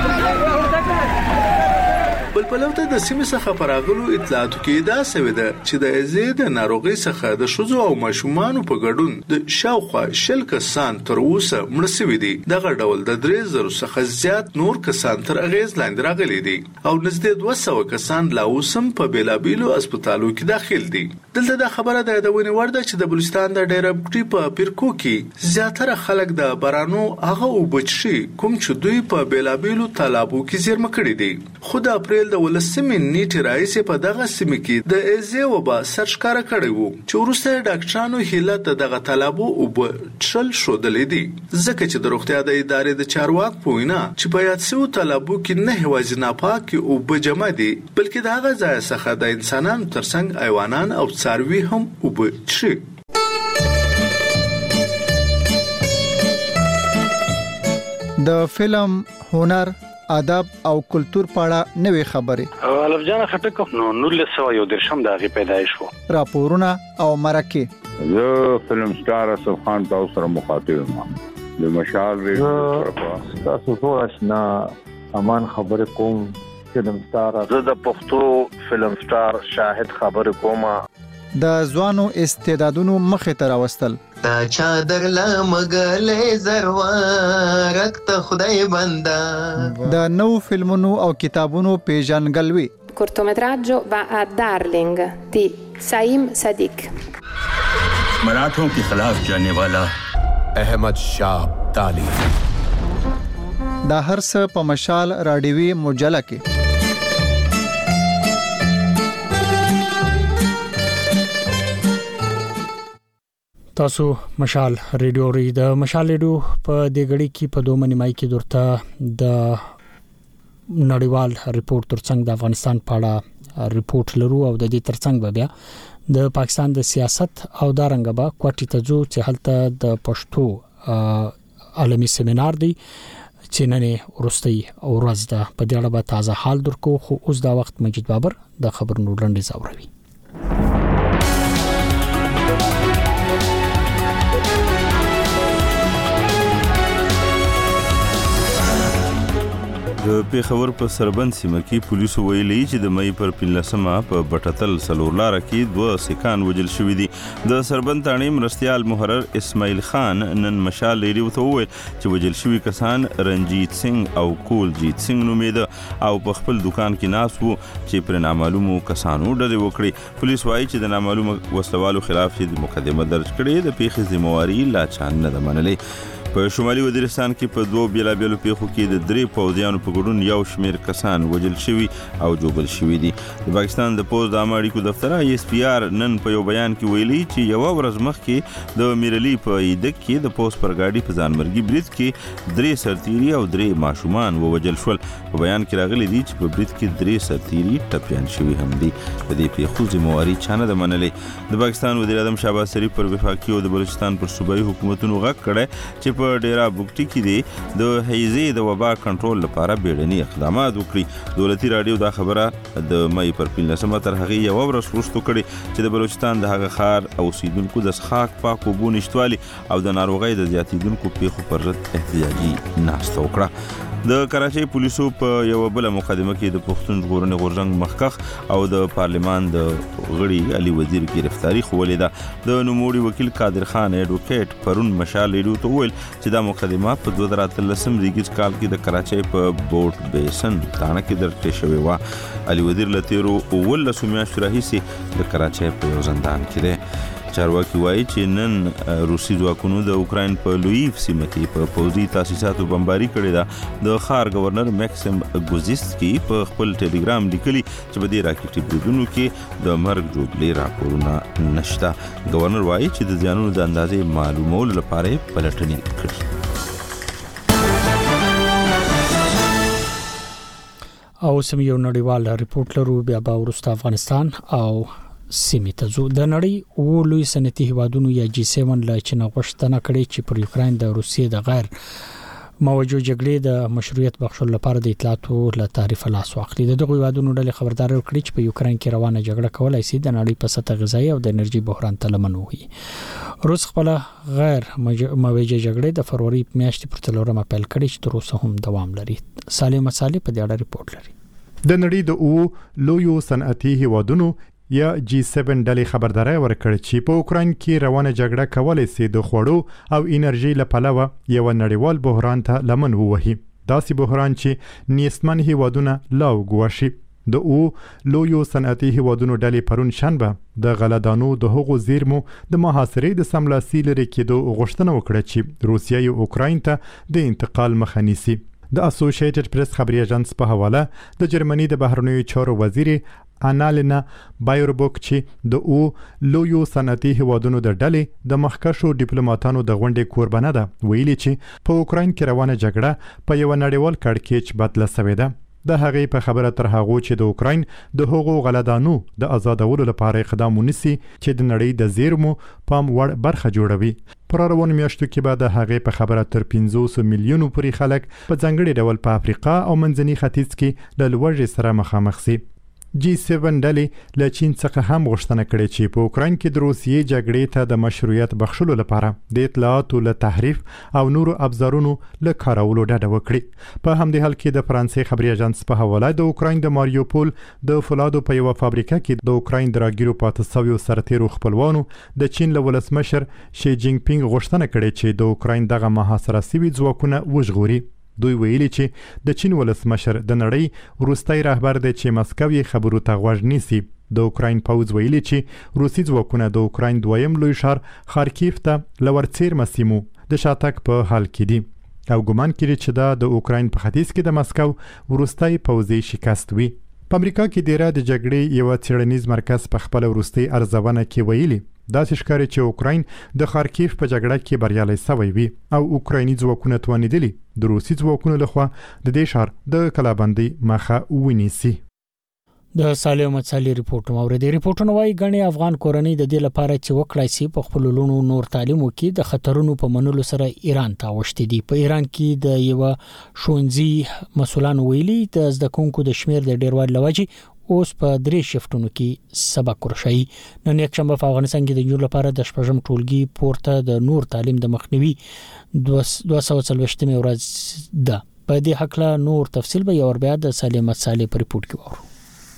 بل پلوته د سیمې څخه پراغلو اطلاعاتو کې دا سوي ده چې د ازید ناروغي څخه د شوزو او ماشومان په ګډون د شاوخوا شل کسان تر اوسه مړ شوي دي. دغه ډول د درې زره څخه زیات نور کسان تر اغیز لاندې راغلي دي او نږدې دوه سوه کسان لا اوسم په بیلابیلو هسپتالو کې داخل دي. دلته دا خبره د یادونې وړ ده چې د بلوچستان د ډیره بوکټي په پیرکو کې زیاتره خلک د بارانو هغه وبچشي کوم چې دوی په بیلابیلو تالابو کې زیرمه کړي دي. خو د اپریل د ولسمې نیټه رئیس په دغه سیمه کې د ایزي وبا سرچکار کړی وو چې ورسته ډاکټرانو هیله د دغه طلبو او بچل شو دلې دي ځکه چې د روغتیا د ادارې د چارواک په وینا چې په یاد سو طلبو کې نه هوازي ناپاک او بجمع دي بلکې دغه ځای څخه د انسانانو ترڅنګ حیوانات او څاروي هم وبچي. د فلم هنر ادب او کلچر پاړه نوې خبرې الف جان خټک نو نور سو یو درشم دغه پیدایش وو راپورونه او مرکه زه فلم سٹار اسف خان تاسو سره مخاطب یم د مشال ریډیو تاسو ټول آشنا امان خبر کوم فلم سٹار زه د پښتو فلم سٹار شاهد خبر کوم د ځوانو استعدادونو مخې ته راوستل تا چادر لمغلې زروارک ته خدای بندا د نو فلمونو او کتابونو پیژنګلوي cortometraggio va a Darling di Saim Sadiq मराठों के खिलाफ जाने वाला अहमद शाह ताली دا هر څه په مشال راډیوي مجله کې تاسو مشال ریډیو ری د مشال ریډیو په دې غړي کې په دوه منی مای کې درته د نړیوال ریپورت ترڅنګ د افغانستان په اړه ریپورت لرو او د دې ترڅنګ بیا د پاکستان د سیاست او د رنګبا کوټی ته جو چې هلته د پښتو عالمي سیمینار دی چې نن ورستي ورځ ده. په دې اړه به تازه حال درکو، خو اوس دا وخت مجید بابر د خبرونو لنډیز اوروي. د پیښور په سربند سیمه کې پولیسو ویلي چې د مې پر پنځمه په بټتل سلور لار کې دوه سکان وجل شوې دي. د سربند تانې مرستيال محرر اسماعیل خان نن مشال لري وته ویل چې وجل شوی کسان رنجیت سنگ او کولجیت سنگ نومېده او په خپل دکان کې ناس وو چې پر نامعلومو کسانو ډلې وکړي. پولیس وایي چې د نامعلومو وسلوالو خلاف چې مقدمه درج کړې د پیښې ذمہواری لا چان نه ده منلې. په شمالي وزیرستان کې په دوه بیلابیلو پیښو کې د درې پوځیانو په ګډون یو شمیر کسان وژل شوي او جوبل شوي دي. د پاکستان د پوز د عامه اړیکو دفتر آی اس پی آر نن په یو بیان کې ویلي چې یو ورځ مخکې د میرلی په ایدک کې د پوز پر گاډي په ځانمرګي برید کې درې سرتیري او درې ماشومان ووجل شول. په بیان کې راغلي دي چې په برید کې درې سرتیري ټپیان شوي هم دي. د دې پیښو ذمہواری چانه ده منلې. د پاکستان وزیر اعظم شهباز شریف پر وفاقي او د بلوچستان پر صوبایي حکومتونو غږ کړی چې په ډیرا بوکټي کې دي د هیزې د وبا کنټرول لپاره بیړني اقدامات وکړي. دولتي رادیو دا خبره د مې پر پنځمه تر هغه یو ورځ وروسته کړي چې د بلوچستان د هغه ښار اوسیدونکو د څښاک پاک اوبو نشتوالي او د ناروغۍ د زیاتیدونکو پیښو پر ضد احتجاجي ناسته وکړه. د کراچۍ پولیسو په یو بل مقدمه کې د پښتون ژغورنې غورځنګ مخکخ او د پارلمان د غړي علي وزیر گرفتاری خولې ده. د نوموړي وکیل قادر خان اډوکیټ پرون مشال لري ته ویل چې دا مقدمه په دوه زره اتلسم ریګز کال کې د کراچۍ په بوټ بیسن تانه کې درته شوی و. علي وزیر لتیرو ولسو میاشتو راهیسې د کراچۍ په یو زندان کې دی. چارواکي وایي چې نن روسي ځواکونو د اوکراین په لویف سیمه کې په پوځي تاسیساتو بمباري کړې ده. د ښار گورنر میکسیم ګوزیسکي په خپل ټلګرام لیکلي چې په دې راکټي بریدونو کې د مرګ جوړلې راپورونه نشته. گورنر وایي چې د زیانونو د اندازې معلومولو لپاره پلټنې کړي. او سم یو نړیوال ریپورت لرو بیا به ورسته افغانستان او سیمه ته زو. د نړۍ او لوی صنعتي هیوادونو یا جی سیون لا چینه غوښتنه کړې چې پر یوکرين د روسیې د غیر موجود جګړې د مشروعیت بخښلو لپاره د اطلاعاتو له تعریف لاس واخلي. دغه هیوادونو ډلې خبردار کړي چې په یوکرين کې روانه جګړه کولای شي د نړۍ په سطح غذایی او د انرژي بحران ته لمن وهي. روس خپل غیر موجه جګړې د فروری میاشتې پر څلورمه پیل کړي چې تر اوسه هم دوام لري. سالم مسالې په دې اړه ریپورت لري. د نړۍ د او لویو صنعتي هیوادونو یا جی سیون ډلې خبرداري ورکړه چې په اوکراین کې روانه جګړه کولای شي د خوړو او انرژي لپاره یو نړیوال بحران ته لمن ووهي. داسې بحران چې نیستمن هیوادونه لا وګواښي. د او لویو صنعتي هیوادونو ډلې پرون شنبه د غلادانو د هغو زیرمو د محاصرې د سملاسي لري کېدو غوښتنه وکړه چې روسیه یې اوکراین ته د انتقال مخه نیسي. د اسوسییټډ پریس خبري اژانس په حواله د جرمني د بهرنیو چارو وزیر انالینا بایربوک چې د او لویو صنعتي هیوادونو د ډلې د مخکښو ډیپلوماټانو د غونډې قربانه ده ویلي چې په اوکراین کې روانه جګړه په یو نړیوال کړکېچ بدله شوې ده. د هغې په خبره تر هغه چې د اوکراین د هغو غلادانو د آزادولو لپاره اقدام ونیسي چې د نړۍ د زیرمو پام وړ برخه جوړوي. پر روان میاشتو کې به د هغې په خبره تر پنځوس میلیونو پورې خلک په ځانګړي ډول په افریقا او منځني ختیځ کې له لوږې سره مخامخ شي. جی سیون ډلې له چین څخه هم غوښتنه کړې چې په اوکراین کې د روسیې جګړې ته د مشروعیت بخښلو لپاره د اطلاعاتو له تحریف او نورو ابزارونو له کارولو ډډه وکړي. په همدې حال کې د فرانسې خبري اژانس په حواله د اوکراین د ماریوپول د فولادو په یو فابریکه کې د اوکراین د راګیرو پاتې شویو سرتیرو خپلوانو د چین له ولسمشر شي جینګ پینګ غوښتنه کړې چې د اوکراین دغه محاصره شوي ځواکونه وژغوري. دوی ویلي چې د چین ولسمشر د نړۍ وروستی رهبر دی چې مسکو یې خبرو ته غوږ نیسي. د اوکراین پوځ ویلي چې روسي ځواکونه د اوکراین دویم لوی ښار خارکیف ته له ورڅیرمه سیمو د شاتګ په حال کې دي او ګمان کوي چې دا د اوکراین په ختیځ کې د مسکو وروستی پوځي شکست وي. په امریکا کې د را د جګړې یو څېړنیز مرکز په خپل وروستي ارزونه کې ویلي داسې ښکاري چې اوکراین د خارکیف په جګړه کې بریالی شوی وي او اوکرایني ځواکونه توانیدلي د روسي ځواکونو لخوا د دې ښار د کلابندۍ مخه ونیسي. د صالح احمد صالح ریپورت موریدي ریپورتونه وايي غني افغان کورنۍ د دې لپاره چې وکړای سي په خپل لونو نور تعلیم وکړي د خطرونو په منلو سره ایران ته وشتي دي. په ایران کې د یو شونځي مسولان ویلي د زده کوونکو د شمیر د ډیروالي لوجي اوس په درې شفتونو کې سبق ورشي. نن یک شنبه په افغانستان کې د جوړ لپاره د شپږم ټولګي پورته د نور تعلیم د مخنیوي دوه سوه څلوېښتمه ورځ ده. په دې حق له نور تفصیل به یو بیا د صالح احمد صالح په ریپورت کې وورو.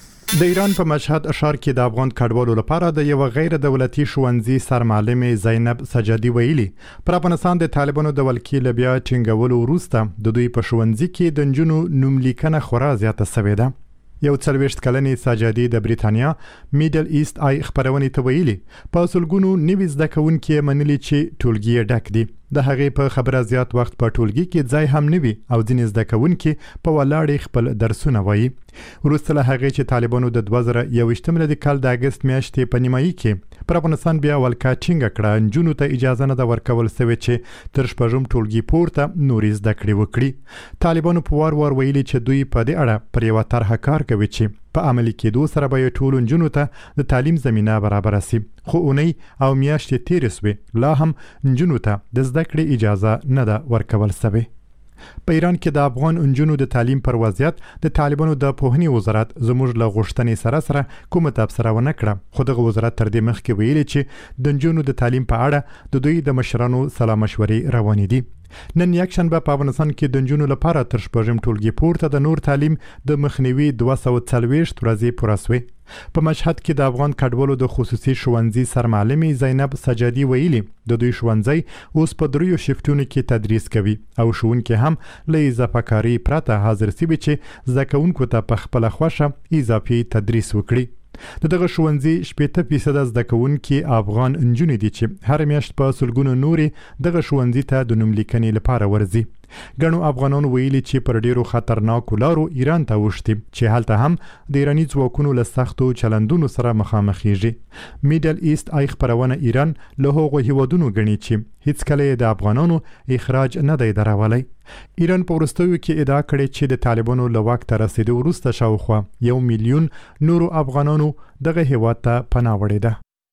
د ایران په مشهد ښار کې د افغان کډوالو لپاره د یو غیر دولتي ښوونځي سرمعلمې زینب سجادي ویلي پر افغانستان د طالبانو د ولکې لبیا ټینګولو وروسته د دوی په ښوونځي کې د نجونو نوملیکنه خورا زیاته شوې ده. یو څلوېښت کلنې سجادي د بریتانیا میډل ایست آی خبرونې ته ویلي په سلګونو نوي زده کوونکي منلي چې ټولګي ډک دي. د هغې په خبره زیات وخت په ټولګي کې ځای هم نه وي او ځینې زده کوونکي په ولاړې خپل درسونه وایي. وروسته له هغې چې طالبانو د دوه زره یوویشتم میلادي کال د اګست میاشتې په نیمایي کې پر افغانستان بیا ولکه ټینګه کړه نجونو ته اجازه نه ده ورکول سوې چې تر شپږم ټولګي پورته نورې زده کړې وکړي. طالبانو په وار وار ویلي چې دوی په دې اړه پر یوه طرحه کار کوي چې په عملي کېدو سره به ټولو نجونو ته د تعلیم زمینه برابره سي. خو اونۍ او میاشتې تیرې سوې لا هم نجونو ته د زده کړې اجازه نه ده ورکول سوې. په ایران کې د افغان نجونو د تعلیم پر وضعیت د طالبانو د پوهنې وزارت زموږ له غوښتنې سره سره کومه تبصره ونه کړه. خو دغه وزارت تر دې مخکې ویلي چې د نجونو د تعلیم په اړه د دوی د مشرانو سلا مشورې روانې دي. نن یک شنبه په افغانستان کې د نجونو لپاره تر شپږم ټولګي پورته د نور تعلیم د مخنیوي دوه سوه څلوېښت ورځې پوره سوې. په مشهد کې د افغان کډوالو د خصوصي ښوونځي سرمعلمې زینب سجادي ویلي د دوی ښوونځی اوس په دریو شفتونو کې تدریس کوي او ښوونکي هم له اضافه کاري پرته حاضر سوي چې زده کوونکو ته په خپله خوښه اضافي تدریس وکړي. د دغه ښوونځي شپېته فیصده زده کوونکي افغان نجونې دي چې هر میاشت په سلګونو نورې دغه ښوونځي ته د نوملیکنې لپاره ورځي. ګڼو افغانانو ویلي چې پر ډیرو خطرناکو لارو ایران ته وشتي چې هلته هم د ایراني ځواکونو له سختو چلندونو سره مخامخېږي. میډل ایست آی خبرونه ایران له هغو هیوادونو ګڼي چې هیڅکله د افغانانو اخراج نه دی دراولی. ایران په وروستیو کې ادعا کړې چې د طالبانو له واک ته رسېدو وروسته شاوخوا یو میلیون نورو افغانانو دغه هیواد ته پناه وړې ده.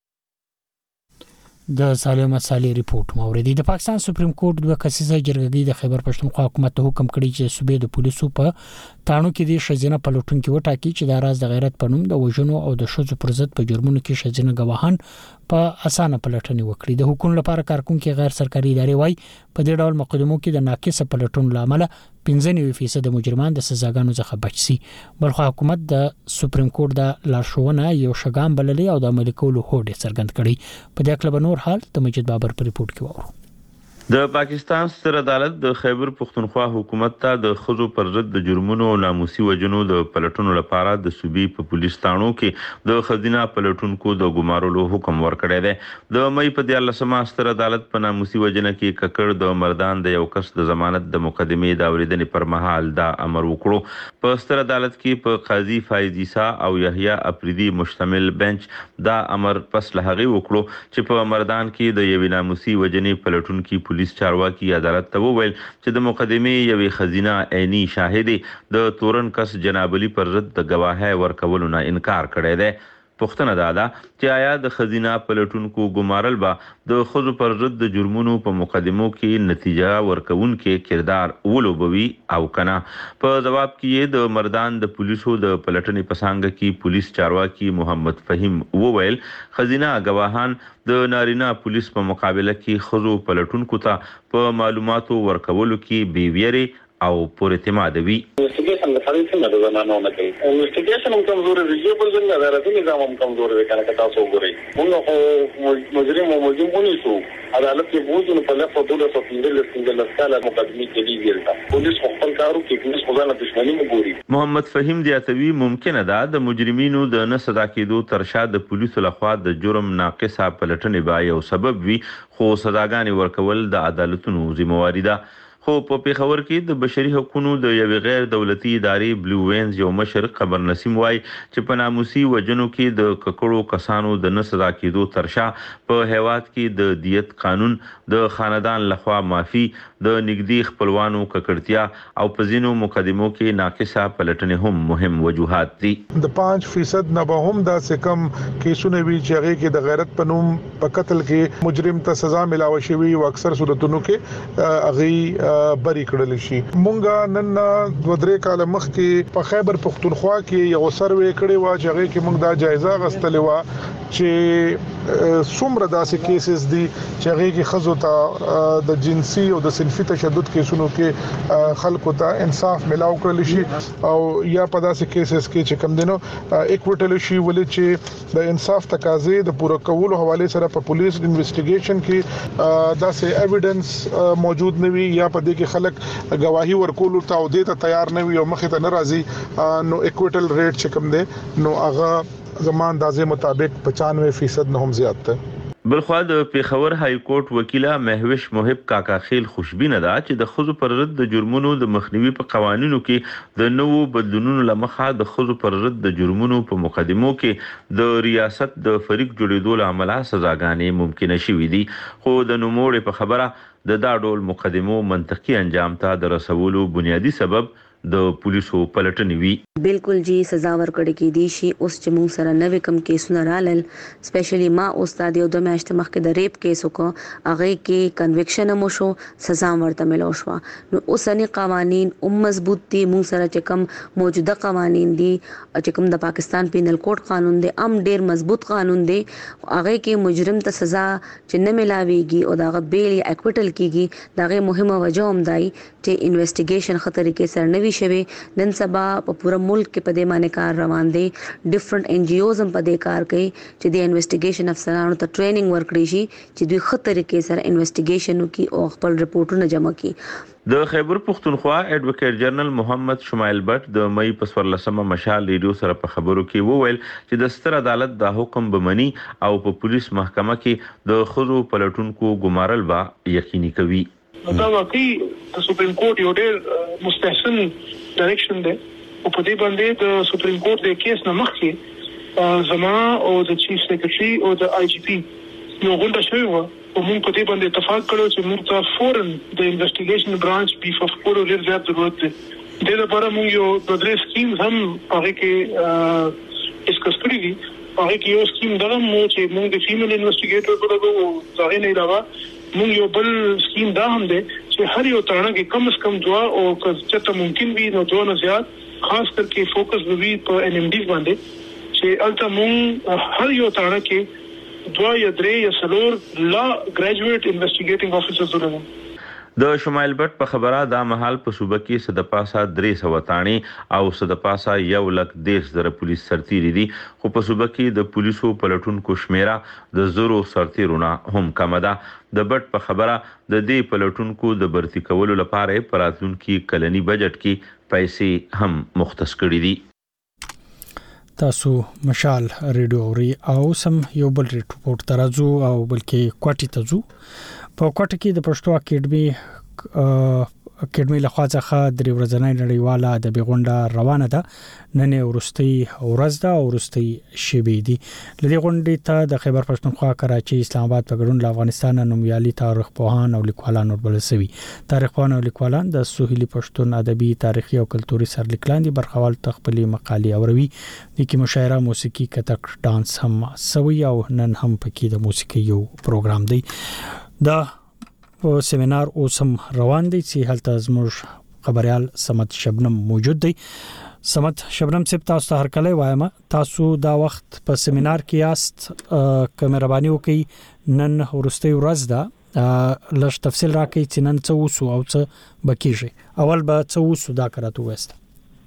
د صالح احمد صالح ریپورت موریدي. د پاکستان سپریم کورټ دوه کسیزه جرګه د خیبر پښتونخوا حکومت ته حکم کړی چې صوبې د پولیسو په تانو کې د شزینه پلوټونکو وټاکي چې د راز د غیرت په نوم د وژنو او د شذ پر ضد په جرمونو کې شزینه گواهان په اسانه پلټنې وکړي. د حکومت لپاره کارکونکو غیر سرکاري ادارې وای په دې ډول مقدمو کې د ناقصه پلټون لامل پنځه نوي فیصد مجرمان د سزاګانو څخه بچ سي. بلخو حکومت د سپریم کورټ د لارښوونه یو شګام بللې او د عملي کولو هوډ څرګند کړي. په دې اړه نور حال د مجید بابر په ریپورت کې وورو. د پاکستان ستر عدالت د خیبر پښتونخوا حکومت ته د خزو پر ضد د جرمونو او ناموسي وجنو د پلټونو لپاره د صوبې په پولیس تانو کې د خزینه پلټونکو د ګمارلو حکم ورکړی دی. د مې په دیارلسمه ستر عدالت په ناموسي وجنه کې ککړ د مردان د یو کس د ضمانت د مقدمې د اوریدنې پر مهال دا امر وکړو. په ستر عدالت کې په قاضي فایز عیسی او یحیی افریدي مشتمل بنچ دا امر پس له هغې وکړو چې په مردان کې د یوې ناموسي وجنې پلټونکي پولیس چارواکي عدالت ته وویل چې د مقدمې یوې خزینه عیني شاهدې د تورن کس جناب علي پر ضد د گواهی ورکولو نه انکار کړی دی. پوښتنه دا ده چې آیا د خزینه پلټونکو ګمارل به د خزو پر ضد د جرمونو په مقدمو کې نتیجه ورکونکي کردار ولوبوي او کنه. په جواب کې د مردان د پولیسو د پلټنې په څانګه کې پولیس چارواکي محمد فهیم وویل خزینه گواهان د نارینه پولیس په مقابله کې خزو پلټونکو ته په معلوماتو ورکولو کې بې ویرې او پر اعتماد وي. انویسټیګیشن د فرض څنګه د زمانو نه کوي. انویسټیګیشن هم کمزوري دي، چې په ځینې عدالتي نظام هم کمزوري دی. کنه تاسو وګورئ موږ خو مجرم او ملزم ونیسو عدالت کې بوزو په لفظ دوله په پنځل سنگل ساله مقدمه کې دی ګرځا پولیس خپل کارو کې پولیس خو ځان دښمنی مګوري. محمد فهیم دیاتوی ممکنه ده د مجرمینو د نه صدا کېدو ترشا د پولیسو لخوا د جرم ناقصه پلټنې با یو سبب وي، خو سزاګانې ورکول د عدالتونو ذمہواری ده. خو په پیښور کې د بشري حقوقو د یو غیر دولتي ادارې بلو وینز یو مشر خبر نسیم وای چې په ناموسي وجنو کې د ککړو کسانو د نسدا کېدو ترشا په هیواد کې د دیت قانون د خاندان لخوا معافي د نګدي خپلوانو ککړتیا او په ځینو مقدمو کې ناقصه پلټنې هم مهم وجوهات دي. د پنځه فیصد نه به هم دا څه کم کیسونه وی چې هغه کې د غیرت پنوم په قتل کې مجرم ته سزا ملاوي شوی او اکثر صورتونو کې هغه بری کړل شي. مونږه نن دوه درې کال مخکې په خیبر پختونخوا کې یو سروې کړی و چې هغه کې مونږ دا جایزه غستلې و چې څومره داسې کیسز دي چې هغه کې خزو ته د جنسي او د صنفي تشدد کیسونو کې خلکو ته انصاف ملاو کړل شي او یا په داسې کیسز کې چې کم دینو اکوټل شي ولې چې د انصاف تقاضې د پوره کولو حواله سره په پولیس انویسټیګیشن کې داسې ایویډنس موجود نه وي یا په دې کې خلک گواهی ورکول ته او دې ته تیار نه وي او مخې ته ناراضي نو اکوټل ریټ چې کوم دی نو هغه زمان اندازې مطابق پچانوے فیصد نه هم زیات ده. بلخوا د پیښور های کورټ وکیله مهوش محب کاکا خیل خوشبینه ده چې د خزو پر رد د جرمونو د مخنیوي په قوانینو کې د نوو بدلونونو لمخه د خزو پر رد د جرمونو په مقدمو کې د ریاست د فریق جوړېدو لامل سزاګانې ممکنه شوې دي خو د نوموړي په خبره د دا ډول مقدمو منطقي انجام ته د رسولو بنیادی سبب د پولیسو پلټنې وی. بالکل جی سزا ورکړې کې دي شي اوس چې موږ سره نوې کم کیسونه رالل سپیشلی ما استاد یو د میاشت مخکې د ریپ کیس وکړ هغه کې کنویکشن مو شو سزا ورته ملو شو نو اوسنی قوانین هم مضبوط دي موږ سره چې کم موجوده قوانین دي چې کوم د پاکستان پینل کوډ قانون دی هم ډیر مضبوط قانون دی هغه کې مجرم ته سزا چې نه ملاويږي او دغه بیل یا اکوټل کیږي دغه مهمه وجه هم دی چې انویسټیګیشن خطرې کې سره نوي شوی نن سبا په پوره ملک کې په دې باندې کار روان دي ډیفرنٹ ان جی اوز هم په دې کار کوي چې د انویسټیګیشن افسرانو ته ټریننګ ورکړي شي چې دوی خطر کې سره انویسټیګیشن وکړي او خپل رپورټونه جمع کړي. د خیبر پختونخوا ایڈوکیټ جنرال محمد شمایل بټ د مئی په څوارلسمه مشال ریډیو سره په خبرو کې وویل چې د ستر عدالت د حکم بمني او په پولیس محکمه کې د خزو پلټونکو ګمارل با یقیني کوي. دا واقعي د سپریم کورټ یو ډېر مستحسن ډایرکشن دی او په دې باندې د سپریم کورټ د کیس نه مخکې زما او د چیف سیکریټري او د آی جی پی یو غونډه شوې وه او موږ په دې باندې اتفاق کړو چې موږ ته فورن د انویسټیګیشن برانچ بیف اف کولو ډېر زیات ضرورت دی. دې لپاره موږ یو د درې سکیمز هم هغه کې ډسکس کړي دي. هغه کې یو سکیم دغه مو چې موږ د فیمیل انویسټیګیټر په لګو او هغه نه علاوه موږ یو بل سکیم دا هم دی چې هر یو تاړه کې کم از کم دوا او چې ممکن وي نو دوا نه زیات خاص کرके فوکس وی په ان ام ډی باندې چې الته موږ هر یو تاړه کې دوا یا درې یا څلور لا ګریجویټ انویسټیګیټینګ افیسرز ولرو. د شمایل بټ په خبره دا محل په صوبه کې صد پاسه درې سو تانی او صد پاسه یو لک دیش زره پولیس سرتیری دي خو په صوبه کې د پولیسو پلټونکو شمیره د زرو سرتیرونه هم کم ده. د بټ په خبره د دې پلټونکو د برتی کولو لپاره پراتونکو کلنی بجټ کې پیسې هم مختص کړي دي. تاسو مشال ریډیو اوري او سم یو بل ریپورت ترازو او بلکې کوټی تزو په کوټه کې د پښتو اکیډمي اکیډمي لخوا څخه د ورځنۍ نړیواله ادبي غونډه روانه ده نن ورستي ورځ ده او ورستي شیبې دي. لدې غونډې ته د خیبر پښتونخوا کراچي اسلام آباد په ګډون له افغانستان نومیالي تاریخ پوهان او لیکوالان وربلسوي. تاریخ پوهان او لیکوالان د سوهیلي پښتون ادبي تاریخي او کلتوري سرلیکلاندي برخوال تخپلي مقالې اوروي د کې مشاعره موسیقي کتک ډانس هم سوي او نن هم پکې د موسیقي یو پروګرام دی. دا سیمینار اوسم روان دی چې هلته زموږ خبريال سمت شبنم موجود دی. سمت شبنم صاحب تاسو ته هر کله وایم تاسو دا وخت په سیمینار کې یاست کمرباني وکي نن ورستي ورځ ده لږ تفصیل راکړئ چې نن څه وسو او څه بکیږي اول به څه وسو دا کراته وست.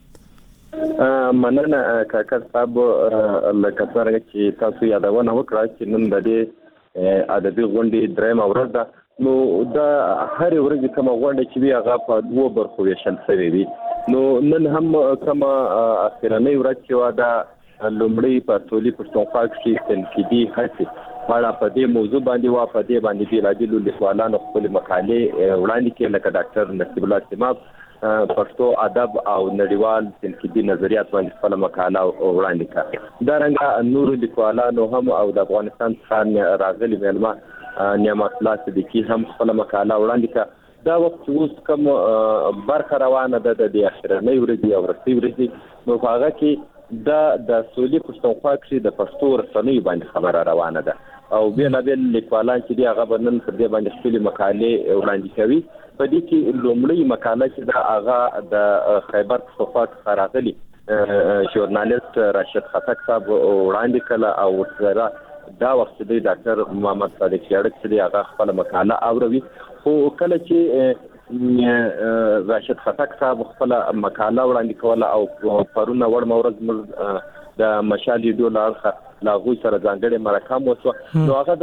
مننه کاکا صاحب لکه څنګه چې تاسو یادونه وکړه چې نن د دې ادبي غونډې درېمه ورځ ده نو دا هر ورځ کومه غونډه چې وی هغه په دوه برخو ویشل شوی وي نو نن هم کومه اخرنۍ ورځ چې وا دا لومړی په ټولي پښتونخوا کې تنقیدي هڅې اړه په دې موضوع باندې وا په دې باندې بیلابیلو لیکوالانو خپل مقالې وړاندې کړي لکه ډاکټر نصیب الله سیماب پښتو ادب او نړیوال تنقیدي نظریات باندې خپل مقاله وړاندې کړه. دا رنګه نور لیکوالانو هم او د افغانستان څخه راغلي ملما نعمت الله صدیقی هم خپل مقاله وړاندې کړه. دا وخت اوس کوم برخه روانه ده د اخرنۍ ورځې او وروستۍ ورځې نو هغه کې دا د سولې پښتونخوا کې د پښتو رسنیو باندې خبره روانه ده او بیا نه بل لیکوالان چې دی هغه بنن پر دې باندې خپل مقالې وړاندې کوي. په دې کې لومړی مقاله چې دا هغه د خیبر پښتونخوا راغلي ژورنالیست راشد خټک صاحب وړاندې کړه او ورسره دا وخت د ډاکټر محمد صادق یاړک چې هغه خپل مقاله اوروي. خو کله چې راشد خټک صاحب خپل مقاله وړاندې کوله او پرونه وړ مورز د مشال ډولر لاغوي سره ځانګړي مرکه وشو نو هغه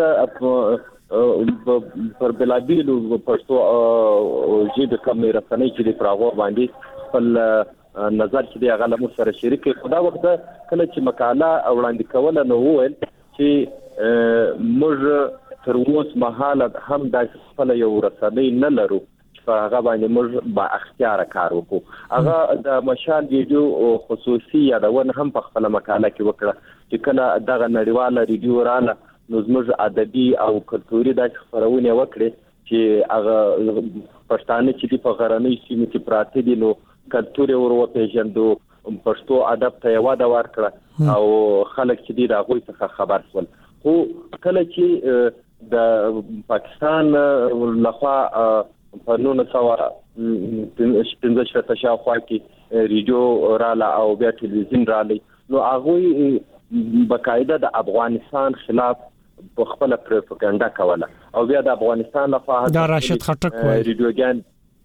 د پر بلابیلو پښتو ژبه کوم رسنۍ چې د پراغو باندې خپل نظر چې هغه له مو سره شریک خدا وخت کله چې مقاله وړاندې کوله نو وویل چې موږ تر اوسه مهاله هم د خپل یو رسنۍ نه لرو چې هغه باندې موږ با اختیار کار وکړو. هغه د مشال ویډیو خصوصي یادونه هم په خپل مقاله کې وکړه چې کله دغه نړیواله ریډیو رااله نو زموږ ادبي او کلتوري د خبرونه وکړي چې هغه پښتانه چې په غرنۍ سیمه کې پراته دي نو کلتوري ورو پیژندو پښتو ادب ته یو د ورکړه او خلک چې دی دا غوي څخه خبر شول. خو کله چې د پاکستان لخوا په نولس سوه پنځه شپېته شاوخوا کې ریډیو رااله او بیا ټلویزیون رااله نو هغه بقاعده د افغانستان خلاف په خپل پروپاګاندا کوله او بیا د افغانستان لخوا دا راشد خټک وایي ریډیوګان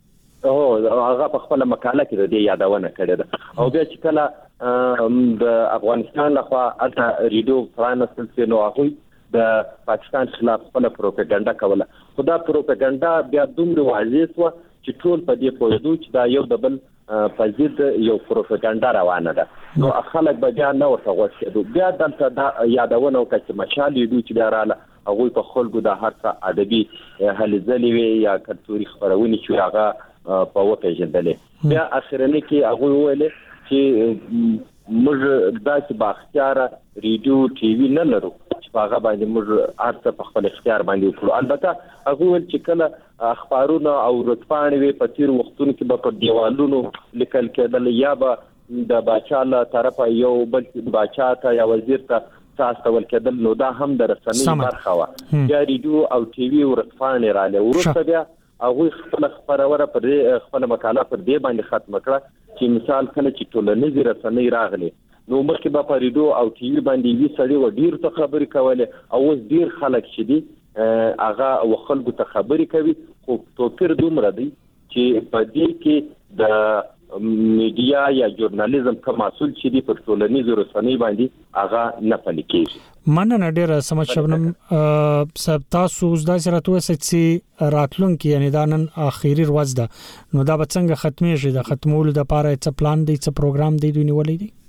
او هغه په خپل مقاله کې د دې یادونه کړې ده او بیا چې کله د افغانستان لخوا اته ریډیو فرانسل چې نو هغه د پاکستان خلاف خپل پروپاګاندا کوله. خو دا پروپاګاندا بیا دومره واضح شو چې ټول په دې پوهېدو چې دا یو د بل په ضد یو پروپاګاندا روانه ده نو خلک به بیا نه ورته غوښتي. بیا دلته دا یادونه وکړه چې مشال ویډیو چې بیا رااله هغه په خلکو د هر څه ادبي هلې ځلې وي یا کلتوري خبرونه چې هغه په وپېژندلې. بیا اخرنۍ کې هغه ویل چې موږ داسې با اختیار ریډیو ټي وي نه لرو چې هغه باندې موږ ارڅ په خپل اختیار باندې وکړو. البته هغه ول چې کله اخبارونه او رتبانې وي په تیر وختونو کې به په دیوالونو لیکل کېدل یا به د باچا له طرفه یو بل باچا ته یا وزیر ته تاسول کېدل نو دا هم د رسنۍ برخه وه. بیا ریډیو او ټي وي ورتبانې رااله وروسته بیا هغه خپل خبرونه پر خپل مقاله پر دې باندې ختم کړه چې مثال کله چې ټولنیز رسنۍ راغلي نو مخکې به په ریډیو او ټي وي باندې وی سړي و ډیر ته خبرې کوله او اوس ډیر خلک چې دي هغه وخلکو ته خبرې کوي. خو توپیر دومره دی چې په دې کې د میډیا یا ژورنالیزم کوم اصول چې دی په ټولنیز رسنۍ باندې هغه نه پلي کېږي. مننه ډیره سمج شبنم سب تاسو اوس دا سره توسه چې راتلونکي یعنی دا نن اخیری ورځ ده نو دا به څنګه ختمېږي د ختمولو د لپاره څه پلان دی څه پروګرام دی دوی نیولې دي؟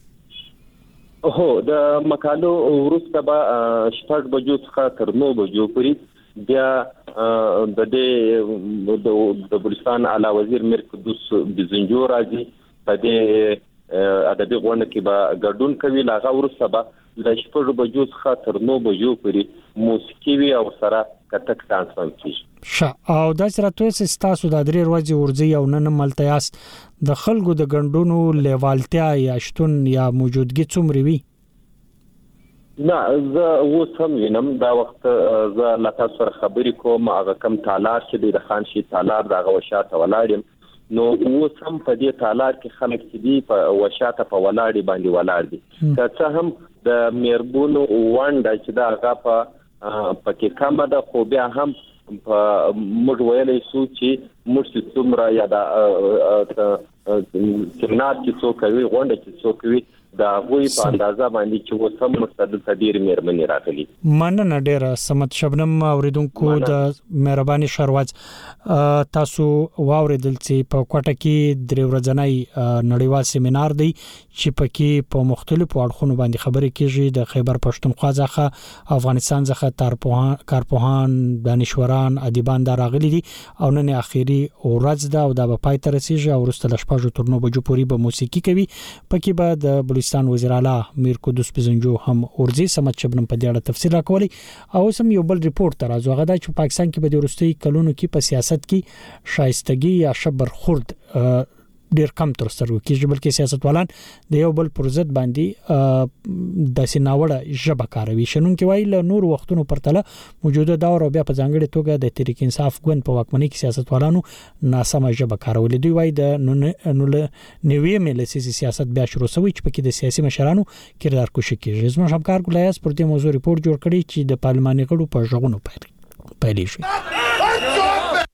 هو د مقالو وروسته به شپږ بجو څخه تر نو بجو پورې بیا د دې د بلوچستان اعلی وزیر میر قدوس بزنجو راځي په دې ادبي غونډه کې به ګډون کوي. لاغه وروسته به د شپږ بجو څخه تر نو بجو پورې موسیقي وي او سره کټک ډانس هم کیږي. ښه او دا سره توسه تاسو د درې ورځې ورځي او نن ملتیاس د خلکو د ګندونو لیوالتیا یا شتون یا موجودګي څومره وي؟ نه زه اوس هم وینم دا وخت زه له تاسو سره خبرې کوم هغه کم تالار چې د خان شي تالار دغه وشاته ولاړم نو اوس هم په دې تالار کې خلک چې دی په وشاته په ولاړی باندې ولاړ دي. که څه هم د میربونو وانډه چې دا هغه په پکې کم ده خو بیا هم په موږ ویلې سو چې موږ څومره یا د سیمینار چې څوک کوي غونډه چې څوک کوي دا غوي په اندازه باندې چې وسم مستند تدیر مېرمنې راغلي. مننه ډیره سمت شبنم اوریدونکو د مهرباني شروات تاسو واوریدل چې په کوټه کې درې ورځنی نړیوال سیمینار دی چې پکې په مختلفو اړخونو باندې خبرې کیږي د خیبر پښتونخوا څخه افغانستان څخه تارپوهان کارپوهان دانشوران ادیبان دا راغلي دي او نن اخیری ورځ ده او دا په پای ته رسیږي او وروسته ل شپږ تر نو بجو پورې به موسیقي کوي پکې به د بلوچستان وزیر اعلی میر قدوس پزنجو هم ورځي سمت شبنم په دې اړه تفصیل راکولي او سم یو بل ریپورت تر ازو غدا چې پاکستان کې به د وروستي کلونو کې په سیاست کې شایستګي یا شبر خورد ډیر کم تر سترګو کېږي بلکې سیاستوالان د یو بل پر ضد باندې د سیناوړه ژبه کاروي شنن کې وایي له نور وختونو پرتله موجوده دور او بیا په ځانګړي توګه د تحریک انصاف ګوند په واکمنۍ کې سیاستوالانو ناسمه ژبه کارول دوی وایي د نوې ملي سیاست بیا شروع شوی چې پکې د سیاسي مشرانو کردار کوشش کیږي زموږ همکار ګلایاس پر دې موضوع ریپورت جوړ کړی چې د پارلماني غړو په ژغونو پیلې شي.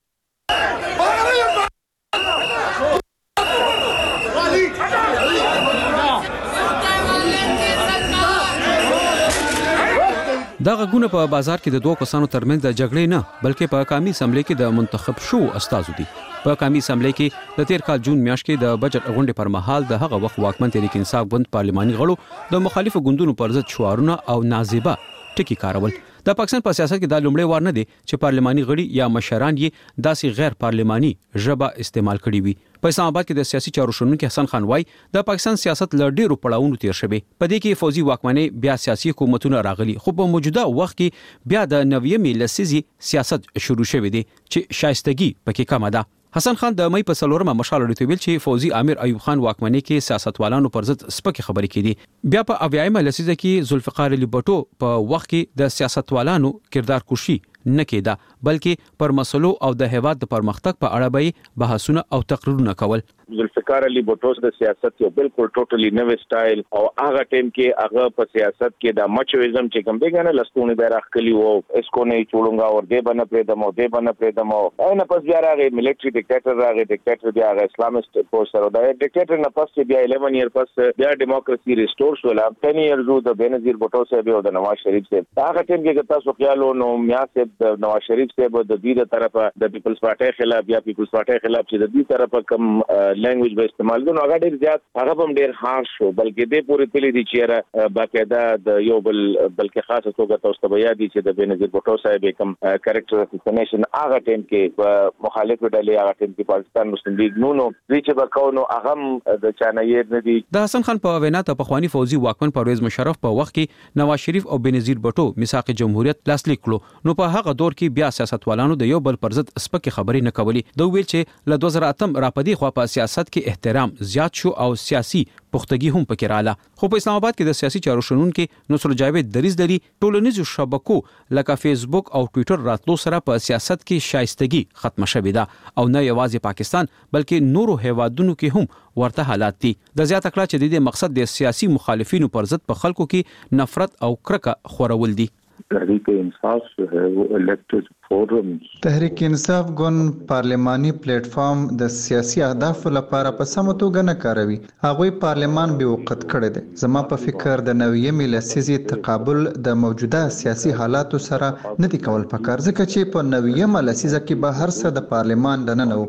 دا غږونه په بازار کې د دوه کسانو ترمنځ د جګړې نه بلکې په قومي اسمبلی کې د منتخب شو استازو دي. په قومي اسمبلی کې د تیر کال جون میاشت کې د بجټ غونډې پر مهال د هغه وخت واکمن تحریک انصاف ګوند پارلماني غړو د مخالفو ګوندونو پر ضد شعارونه او نازیبه ټکي کارول. د پاکستان په سیاست کې دا لومړی وار نه دی چې پارلماني غړي یا مشران یې داسې غیر پارلماني ژبه استعمال کړي وي. په اسلام آباد کې د سیاسي چارو شنونکي حسن خان وای د پاکستان سیاست ل ډیرو پړاوونو تیر شوی په دې کې فوزي واکمنۍ بیا سیاسي حکومتونه راغلي خو په موجوده وخت کې بیا د نوې ملسيزي سیاست شروع شوی دی چې شایستګي پکې کم ده. حسن خان د مې په څلورمه مشال لري ویل چې فوزي امیر ایوب خان واکمنۍ کې سیاستوالانو پر ضد سپکې خبرې کړي. بیا په اویایمه لسیزه کې ذوالفقار علي بټو په وخت کې د سیاستوالانو کردار کوشي نه کېده بلکې پر مسلو او د هیواد د پرمختګ په اړه به بحثونه او تقریرونه کول. ذوالفقار علي بټو د سیاست یو بالکل ټوټلی نوې سټایل او هغه ټیم کې هغه په سیاست کې د مچویزم چې کوم دی کنه لستونه به راخلی وو اسکو نه چولونګا اور دې باندې پرې دمو دې باندې پرې دمو نه پس بیا راغی ملټری ډیکټیټر راغی ډیکټیټر بیا راغی اسلامست پوسټر او دا ډیکټیټر نه پس بیا الیون ایئر پس بیا ډیموکراسي ریسټور شو لا ټین ایئرز د بنظیر بټو صاحب او د نواز شریف صاحب هغه ټیم کې تاسو خیالو نو میا صاحب د نواز شریف صاحب د دې د طرفه د پیپلز پارټي خلاف یا پیپلز پارټي خلاف چې د دې طرفه کم لینګویج به استعمال نو هغه ډیر زیات هغه هم ډیر هارش شو بلکې دې پوری تللی دي چې را باقاعده د یو بل بلکې خاصه توګه تاسو ته بیا دي چې د بنظیر بټو صاحب کوم کریکټر اساسینیشن هغه ټیم کې مخالف ډلې هغه ټیم کې پاکستان مسلم لیگ نو نو دې چې وکاونو هغه د چانایې نه دي. د حسن خان په وینا ته پخوانی فوزي واکمن پرویز مشرف په وخت کې نواز شریف او بنظیر بټو میثاق جمهوریت لاسلیک کړو نو په هغه دور کې بیا سیاستوالانو د یو بل پر ضد سپکې خبرې نه کولې. دوی ویل چې ل دوه زره اتم را پدې خو په سیاست کې احترام زیات شو او سیاسي پختګي هم پکې رااله خو په اسلام آباد کې د سیاسي چارو شنونکو نصر جاوید دریز لري ټولنیزو شبکو لکه فیسبوک او ټوئیټر راتلو سره په سیاست کې شایستګي ختم شوې ده او نه یوازې پاکستان بلکې نورو هیوادونو کې هم ورته حالات دي. د زیاته کړه چې د دې مقصد د سیاسي مخالفینو پر ضد په خلکو کې نفرت او کرکه خورول دي. تحریک انصاف جو ہے وہ الیکٹڈ فورم تحریک انصاف ګوند پارلماني پلیټ فارم د سیاسي اهدافو لپاره په سمه توګه نه کاروي. هغوی پارلمان به وقت کړی دی. زما په فکر د نوې ملسيزي تقابل د موجوده سیاسي حالاتو سره نه دی کول پکار ځکه چې په نوې ملسيزه کې به هر څه د پارلمان دننه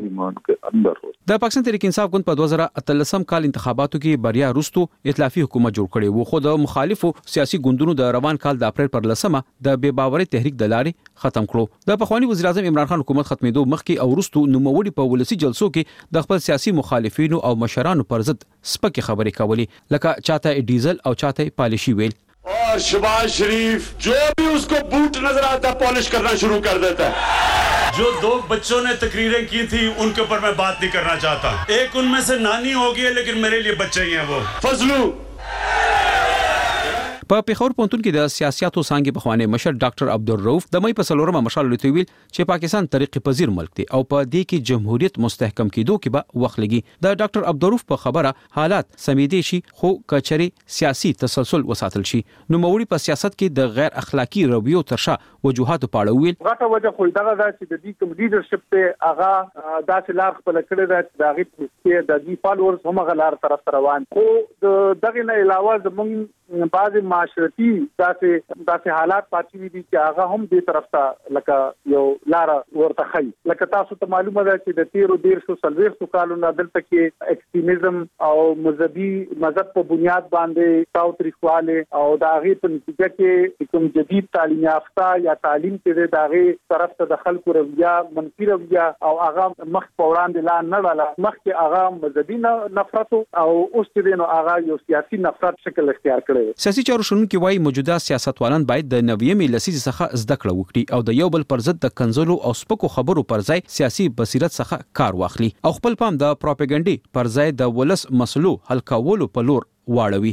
وو. د پاکستان تحریک انصاف ګوند په دوه زره اتلسم کال انتخاباتو کې بریا وروسته ائتلافي حکومت جوړ کړی وو خو د مخالفو سیاسي ګوندونو د روان کال د اپریل پر لسمه د بے باوري تحریک د لارې ختم کړو. د پخوانی وزیر اعظم عمران خان حکومت ختمېدو مخکې او وروسته نوموړي په ولسی جلسو کې د خپل سیاسي مخالفینو او مشرانو پر ضد سپکې خبرې کولې لکه چاته ډیزل او چاته پالیشي ویل. और शहबाज शरीफ जो भी उसको बूट नजर आता है पॉलिश करना शुरू कर देता है. जो दो बच्चों ने तकरीरें की थी उनके ऊपर मैं बात नहीं करना चाहता. एक उनमें से नानी होगी लेकिन मेरे लिए बच्चे ही हैं वो फजलू. په پیښور پونتون کې د سیاستو څنګه بخوانه مشر ډاکټر عبدالرؤف د مې په سلورمه مشال لته ویل چې پاکستان طریقې پذیر ملک دی او په دې کې جمهوریت مستحکم کېدو کې به وخت لګي د ډاکټر عبدالرؤف په خبره حالات سمیدي شي خو کچري سیاسي تسلسل وساتل شي نو موري په سیاست کې د غیر اخلاقی رویو ترشا وجوهات په اړه ویل غټه وجه خو دغه د چې د دې کوم لیډرشپ ته هغه داسې لار خپل کړی دا چې د هغه چې د دې فالوورز هم غلار طرف روان خو دغه نه علاوه زمونږ بعض معاشرتي داسې داسې حالات پاتې دي چې هغه هم دې طرف ته لکه یو لار ورته خي لکه تاسو ته معلومه ده چې د تیرو ډیر سو سلويختو کالونو دلته کې ایکستریمزم او مذهبي مذهب په بنیاد باندې تاوتریخواله او د هغه په نتیجه کې کوم جدید تعلیم یافته یا تعلیم کې د هغه طرف ته د خلکو رویه منفي رویه او هغه مخ په وړاندې لا نه لاله مخ کې هغه مذهبي نفرت او اوس چې نو هغه یو سیاسي نفرت شکل اختیار کړی سیاسي چارو شنونکو وايي موجوده سیاستوالان باید د نوې لسیزې څخه زده کړه وکړي او د یو بل پر ضد د کنزلو او سپکو خبرو پر ځای سیاسي بصیرت څخه کار واخلي او خپل پام د پروپاګاندا پر ځای د ولس مسلو حل کولو په لور واړوي.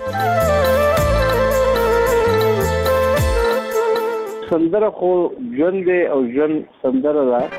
سندره خو ژوند او ژوند سندره ده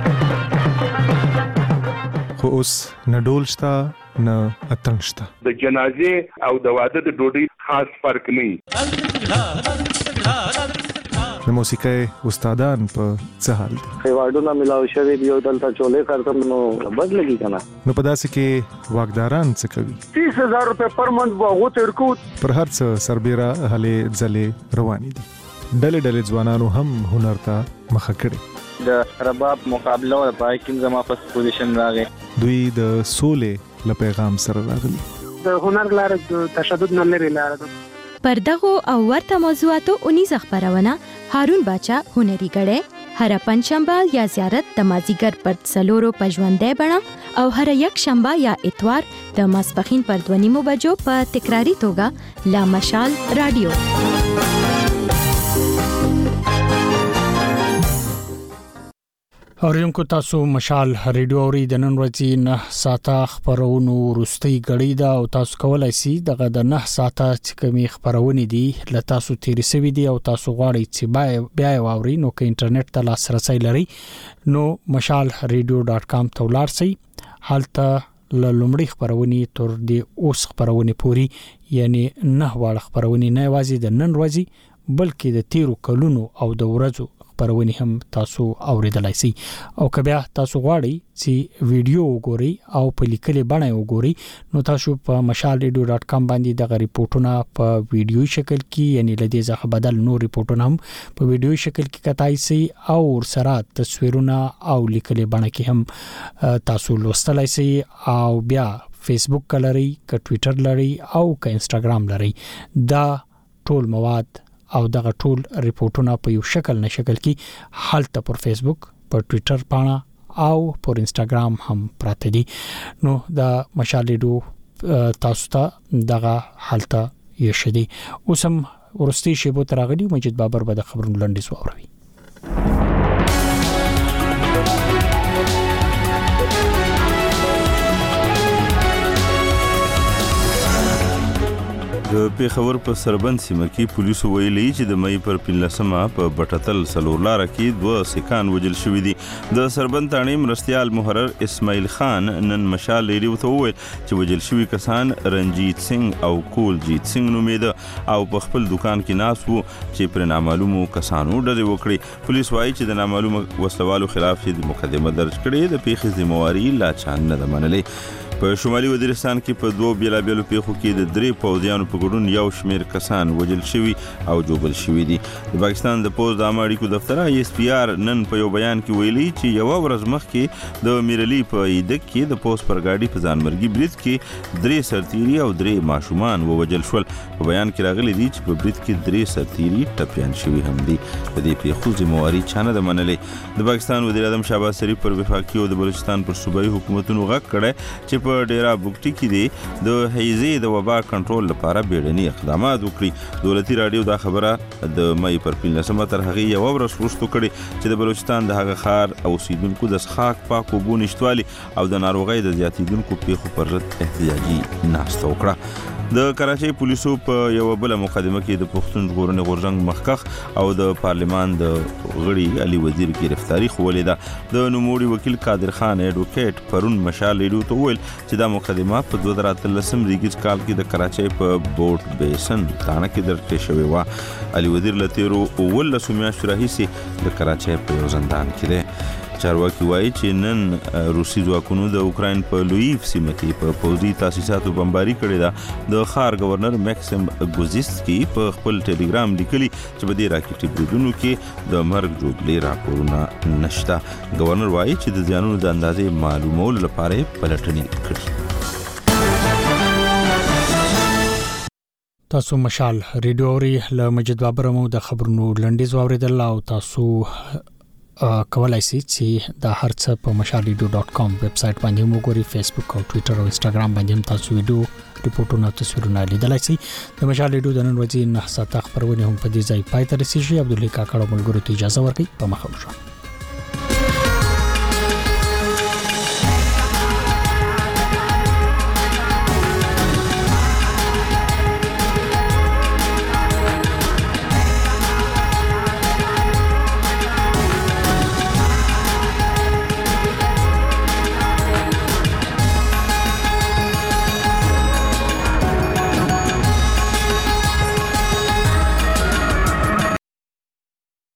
خو اوس نه ډول شته نه اتنګ شته د جنازې او د واده د ډوډۍ خاص فرق نه د موسیقي استادان په څه حال دي ایوارډونه ملاو شوی دی او دلته چولې کارتم نو بد لګی کنه نو په داسې کې واګداران څه کوي تیس هزار روپے پر منث وغو ترکو پر هر څه سربېره هلې ځلې روانې دي ډلې ډلې ځوانانو هم هنر ته مخه کړي د رباب مقابله او پای کې زما په پوزیشن راغی دوی د سولې له پیغام سره راغلي د هنر لار د تشدد نه لري لار پر دغه او ورته موضوعاتو اونیزه خبرونه هارون باچا هنري غړې هر پنځشنبه یا زیارت د مازیګر پر څلورو پژوندې بڼه او هر یک شنبه یا اتوار د ماسپخین پر دوه نیمو بجو په تکراری توګه لا مشال رادیو. اوریونکو تاسو مشال ریډیو اوري د نن ورځې نه ساته خبرونو روستي غړي دا او تاسو کولای شئ دغه د نه ساته چې کومي خبرونه دي ل تاسو تیرې سوي دي او تاسو غواړئ چې بیا واوري نو که انټرنیټ ته لاسرسي لري نو مشال ریډیو ډاټ کام ته ولاړ شئ هلته ل لومړی خبرونه تر دې اوس خبرونه پوری یعنی نه واړه خبرونه نه وازي د نن ورځې بلکې د تیرو کلونو او د ورځو خبرونه هم تاسو اوریدلای شئ او که بیا تاسو غواړئ چې ویډیو وګورئ او په لیکلي بڼه وګورئ نو تاسو په مشال ریډیو ډاټ کام باندې د ریپورتونو په ویډیو شکل کې یعنی لدې ځخه بدل نو ریپورتونه هم په ویډیو شکل کې کتای شئ او سره تصویرونه او لیکلي بڼه کې هم تاسو لوستلای شئ او بیا فیسبوک کلري ک ټوئیټر لري او ک انستګرام لري دا ټول مواد او دغه ټول ریپورتونه په یو شکل نه شکل کې حالت پر فیسبوک پر ټوئیټر پاڼه او پر انستګرام هم پراته دي نو دا مشال ریډیو تاسو ته دغه حالت یې شدي اوسم ورستي شیبو ترغلی مجید بابر به د خبرونو لنډیز واوروي. د پیښور په سربند سیمه کې پولیسو ویلي چې د مې پر پنځلسمه په بټتل سلورلار کې دوه سکان وجل شوې دي د سربند تاڼي مرستيال محرر اسماعیل خان نن مشال ریډیو ته وویل چې وجل شوي کسان رنجیت سنگ او کولجیت سنگ نومېده او په خپل دکان کې ناس وو چې پر نامعلومو کسانو ډلې وکړي پولیس وایي چې د نامعلومو وسلوالو خلاف چې مقدمه درج کړې د پیښې ذمہواری لا چا نه ده منلې په شمالي وزیرستان کې په دوه بیلابیلو پیښو کې د درې پوځیانو په ګډون یو شمېر کسان وژل شوي او جوبل شوي دي د پاکستان د پوځ د عامه اړیکو دفتر آی ایس پی آر نن په یو بیان کې ویلي چې یوه ورځ مخکې د میرلي په ایدک کې د پوځ پر ګاډي په ځانمرګي برید کې درې سرتیري او درې ماشومان ووژل شول په بیان کې راغلي دي چې په برید کې درې سرتیري ټپیان شوي هم دي د دې پیښو ذمہواری چا نه ده منلې د پاکستان وزیر اعظم شهباز شریف پر وفاقي او د بلوچستان پر صوبایي حکومتونو غږ کړی چې په ډیرا بوکټي کې دي د هیزې د وبا کنټرول لپاره بیړني اقدامات وکړي دولتي رادیو دا خبره د مې پر پنځلسمه تر هغې یوه ورځ وروسته کړې چې د بلوچستان د هغه ښار اوسیدونکو د څښاک پاک اوبو نشتوالي او د ناروغۍ د زیاتېدونکو پیښو پر ضد احتجاجي ناسته وکړه د کراچۍ پولیسو په یو بل مقدمه کې د پښتون ژغورنې غورځنګ مخکخ او د پارلمان د غړي علي وزیر گرفتاری خولې ده. د نوموړي وکیل قادر خان ایډوکیټ پرون مشال ریډیو ته وویل چې دا مقدمه په دوه زره اتلسم ریګیز کال کې د کراچۍ په بوټ بیسن تانه کې درته شوې و. علي وزیر له تیرو اوولسو میاشتو راهیسې د کراچۍ په یو زندان کې دی. چارواکي وایي چې نن روسي ځواکونو د اوکراین په لویف سیمه کې په پوځي تاسیساتو بمباري کړې ده. د ښار گورنر میکسیم ګوزیسکي په خپل ټلګرام لیکلي چې په دې راکټي بریدونو کې د مرګ جوړلې راپورونه نشته. گورنر وایي چې د زیانونو د اندازې معلومولو لپاره یې پلټنې کړي. تاسو مشال ریډیو اوري له مجید بابرمو د خبرونو لنډیز واوریدل او تاسو کولای شئ چې د هر څه په مشال ریډیو ډاٹ کام ویب سټ باندې موږ فیسبوک او ټوئیټر او انستګرام باندې هم تاسو ویډیو ریپورتونه او تصویرونه لیدلای شئ. د مشال ریډیو د نن ورځې نه ساته خبرونه هم په دې ځای پای ته رسیږي. عبدالله کاکړ ملګرو ته اجازه ورکړئ. په مخه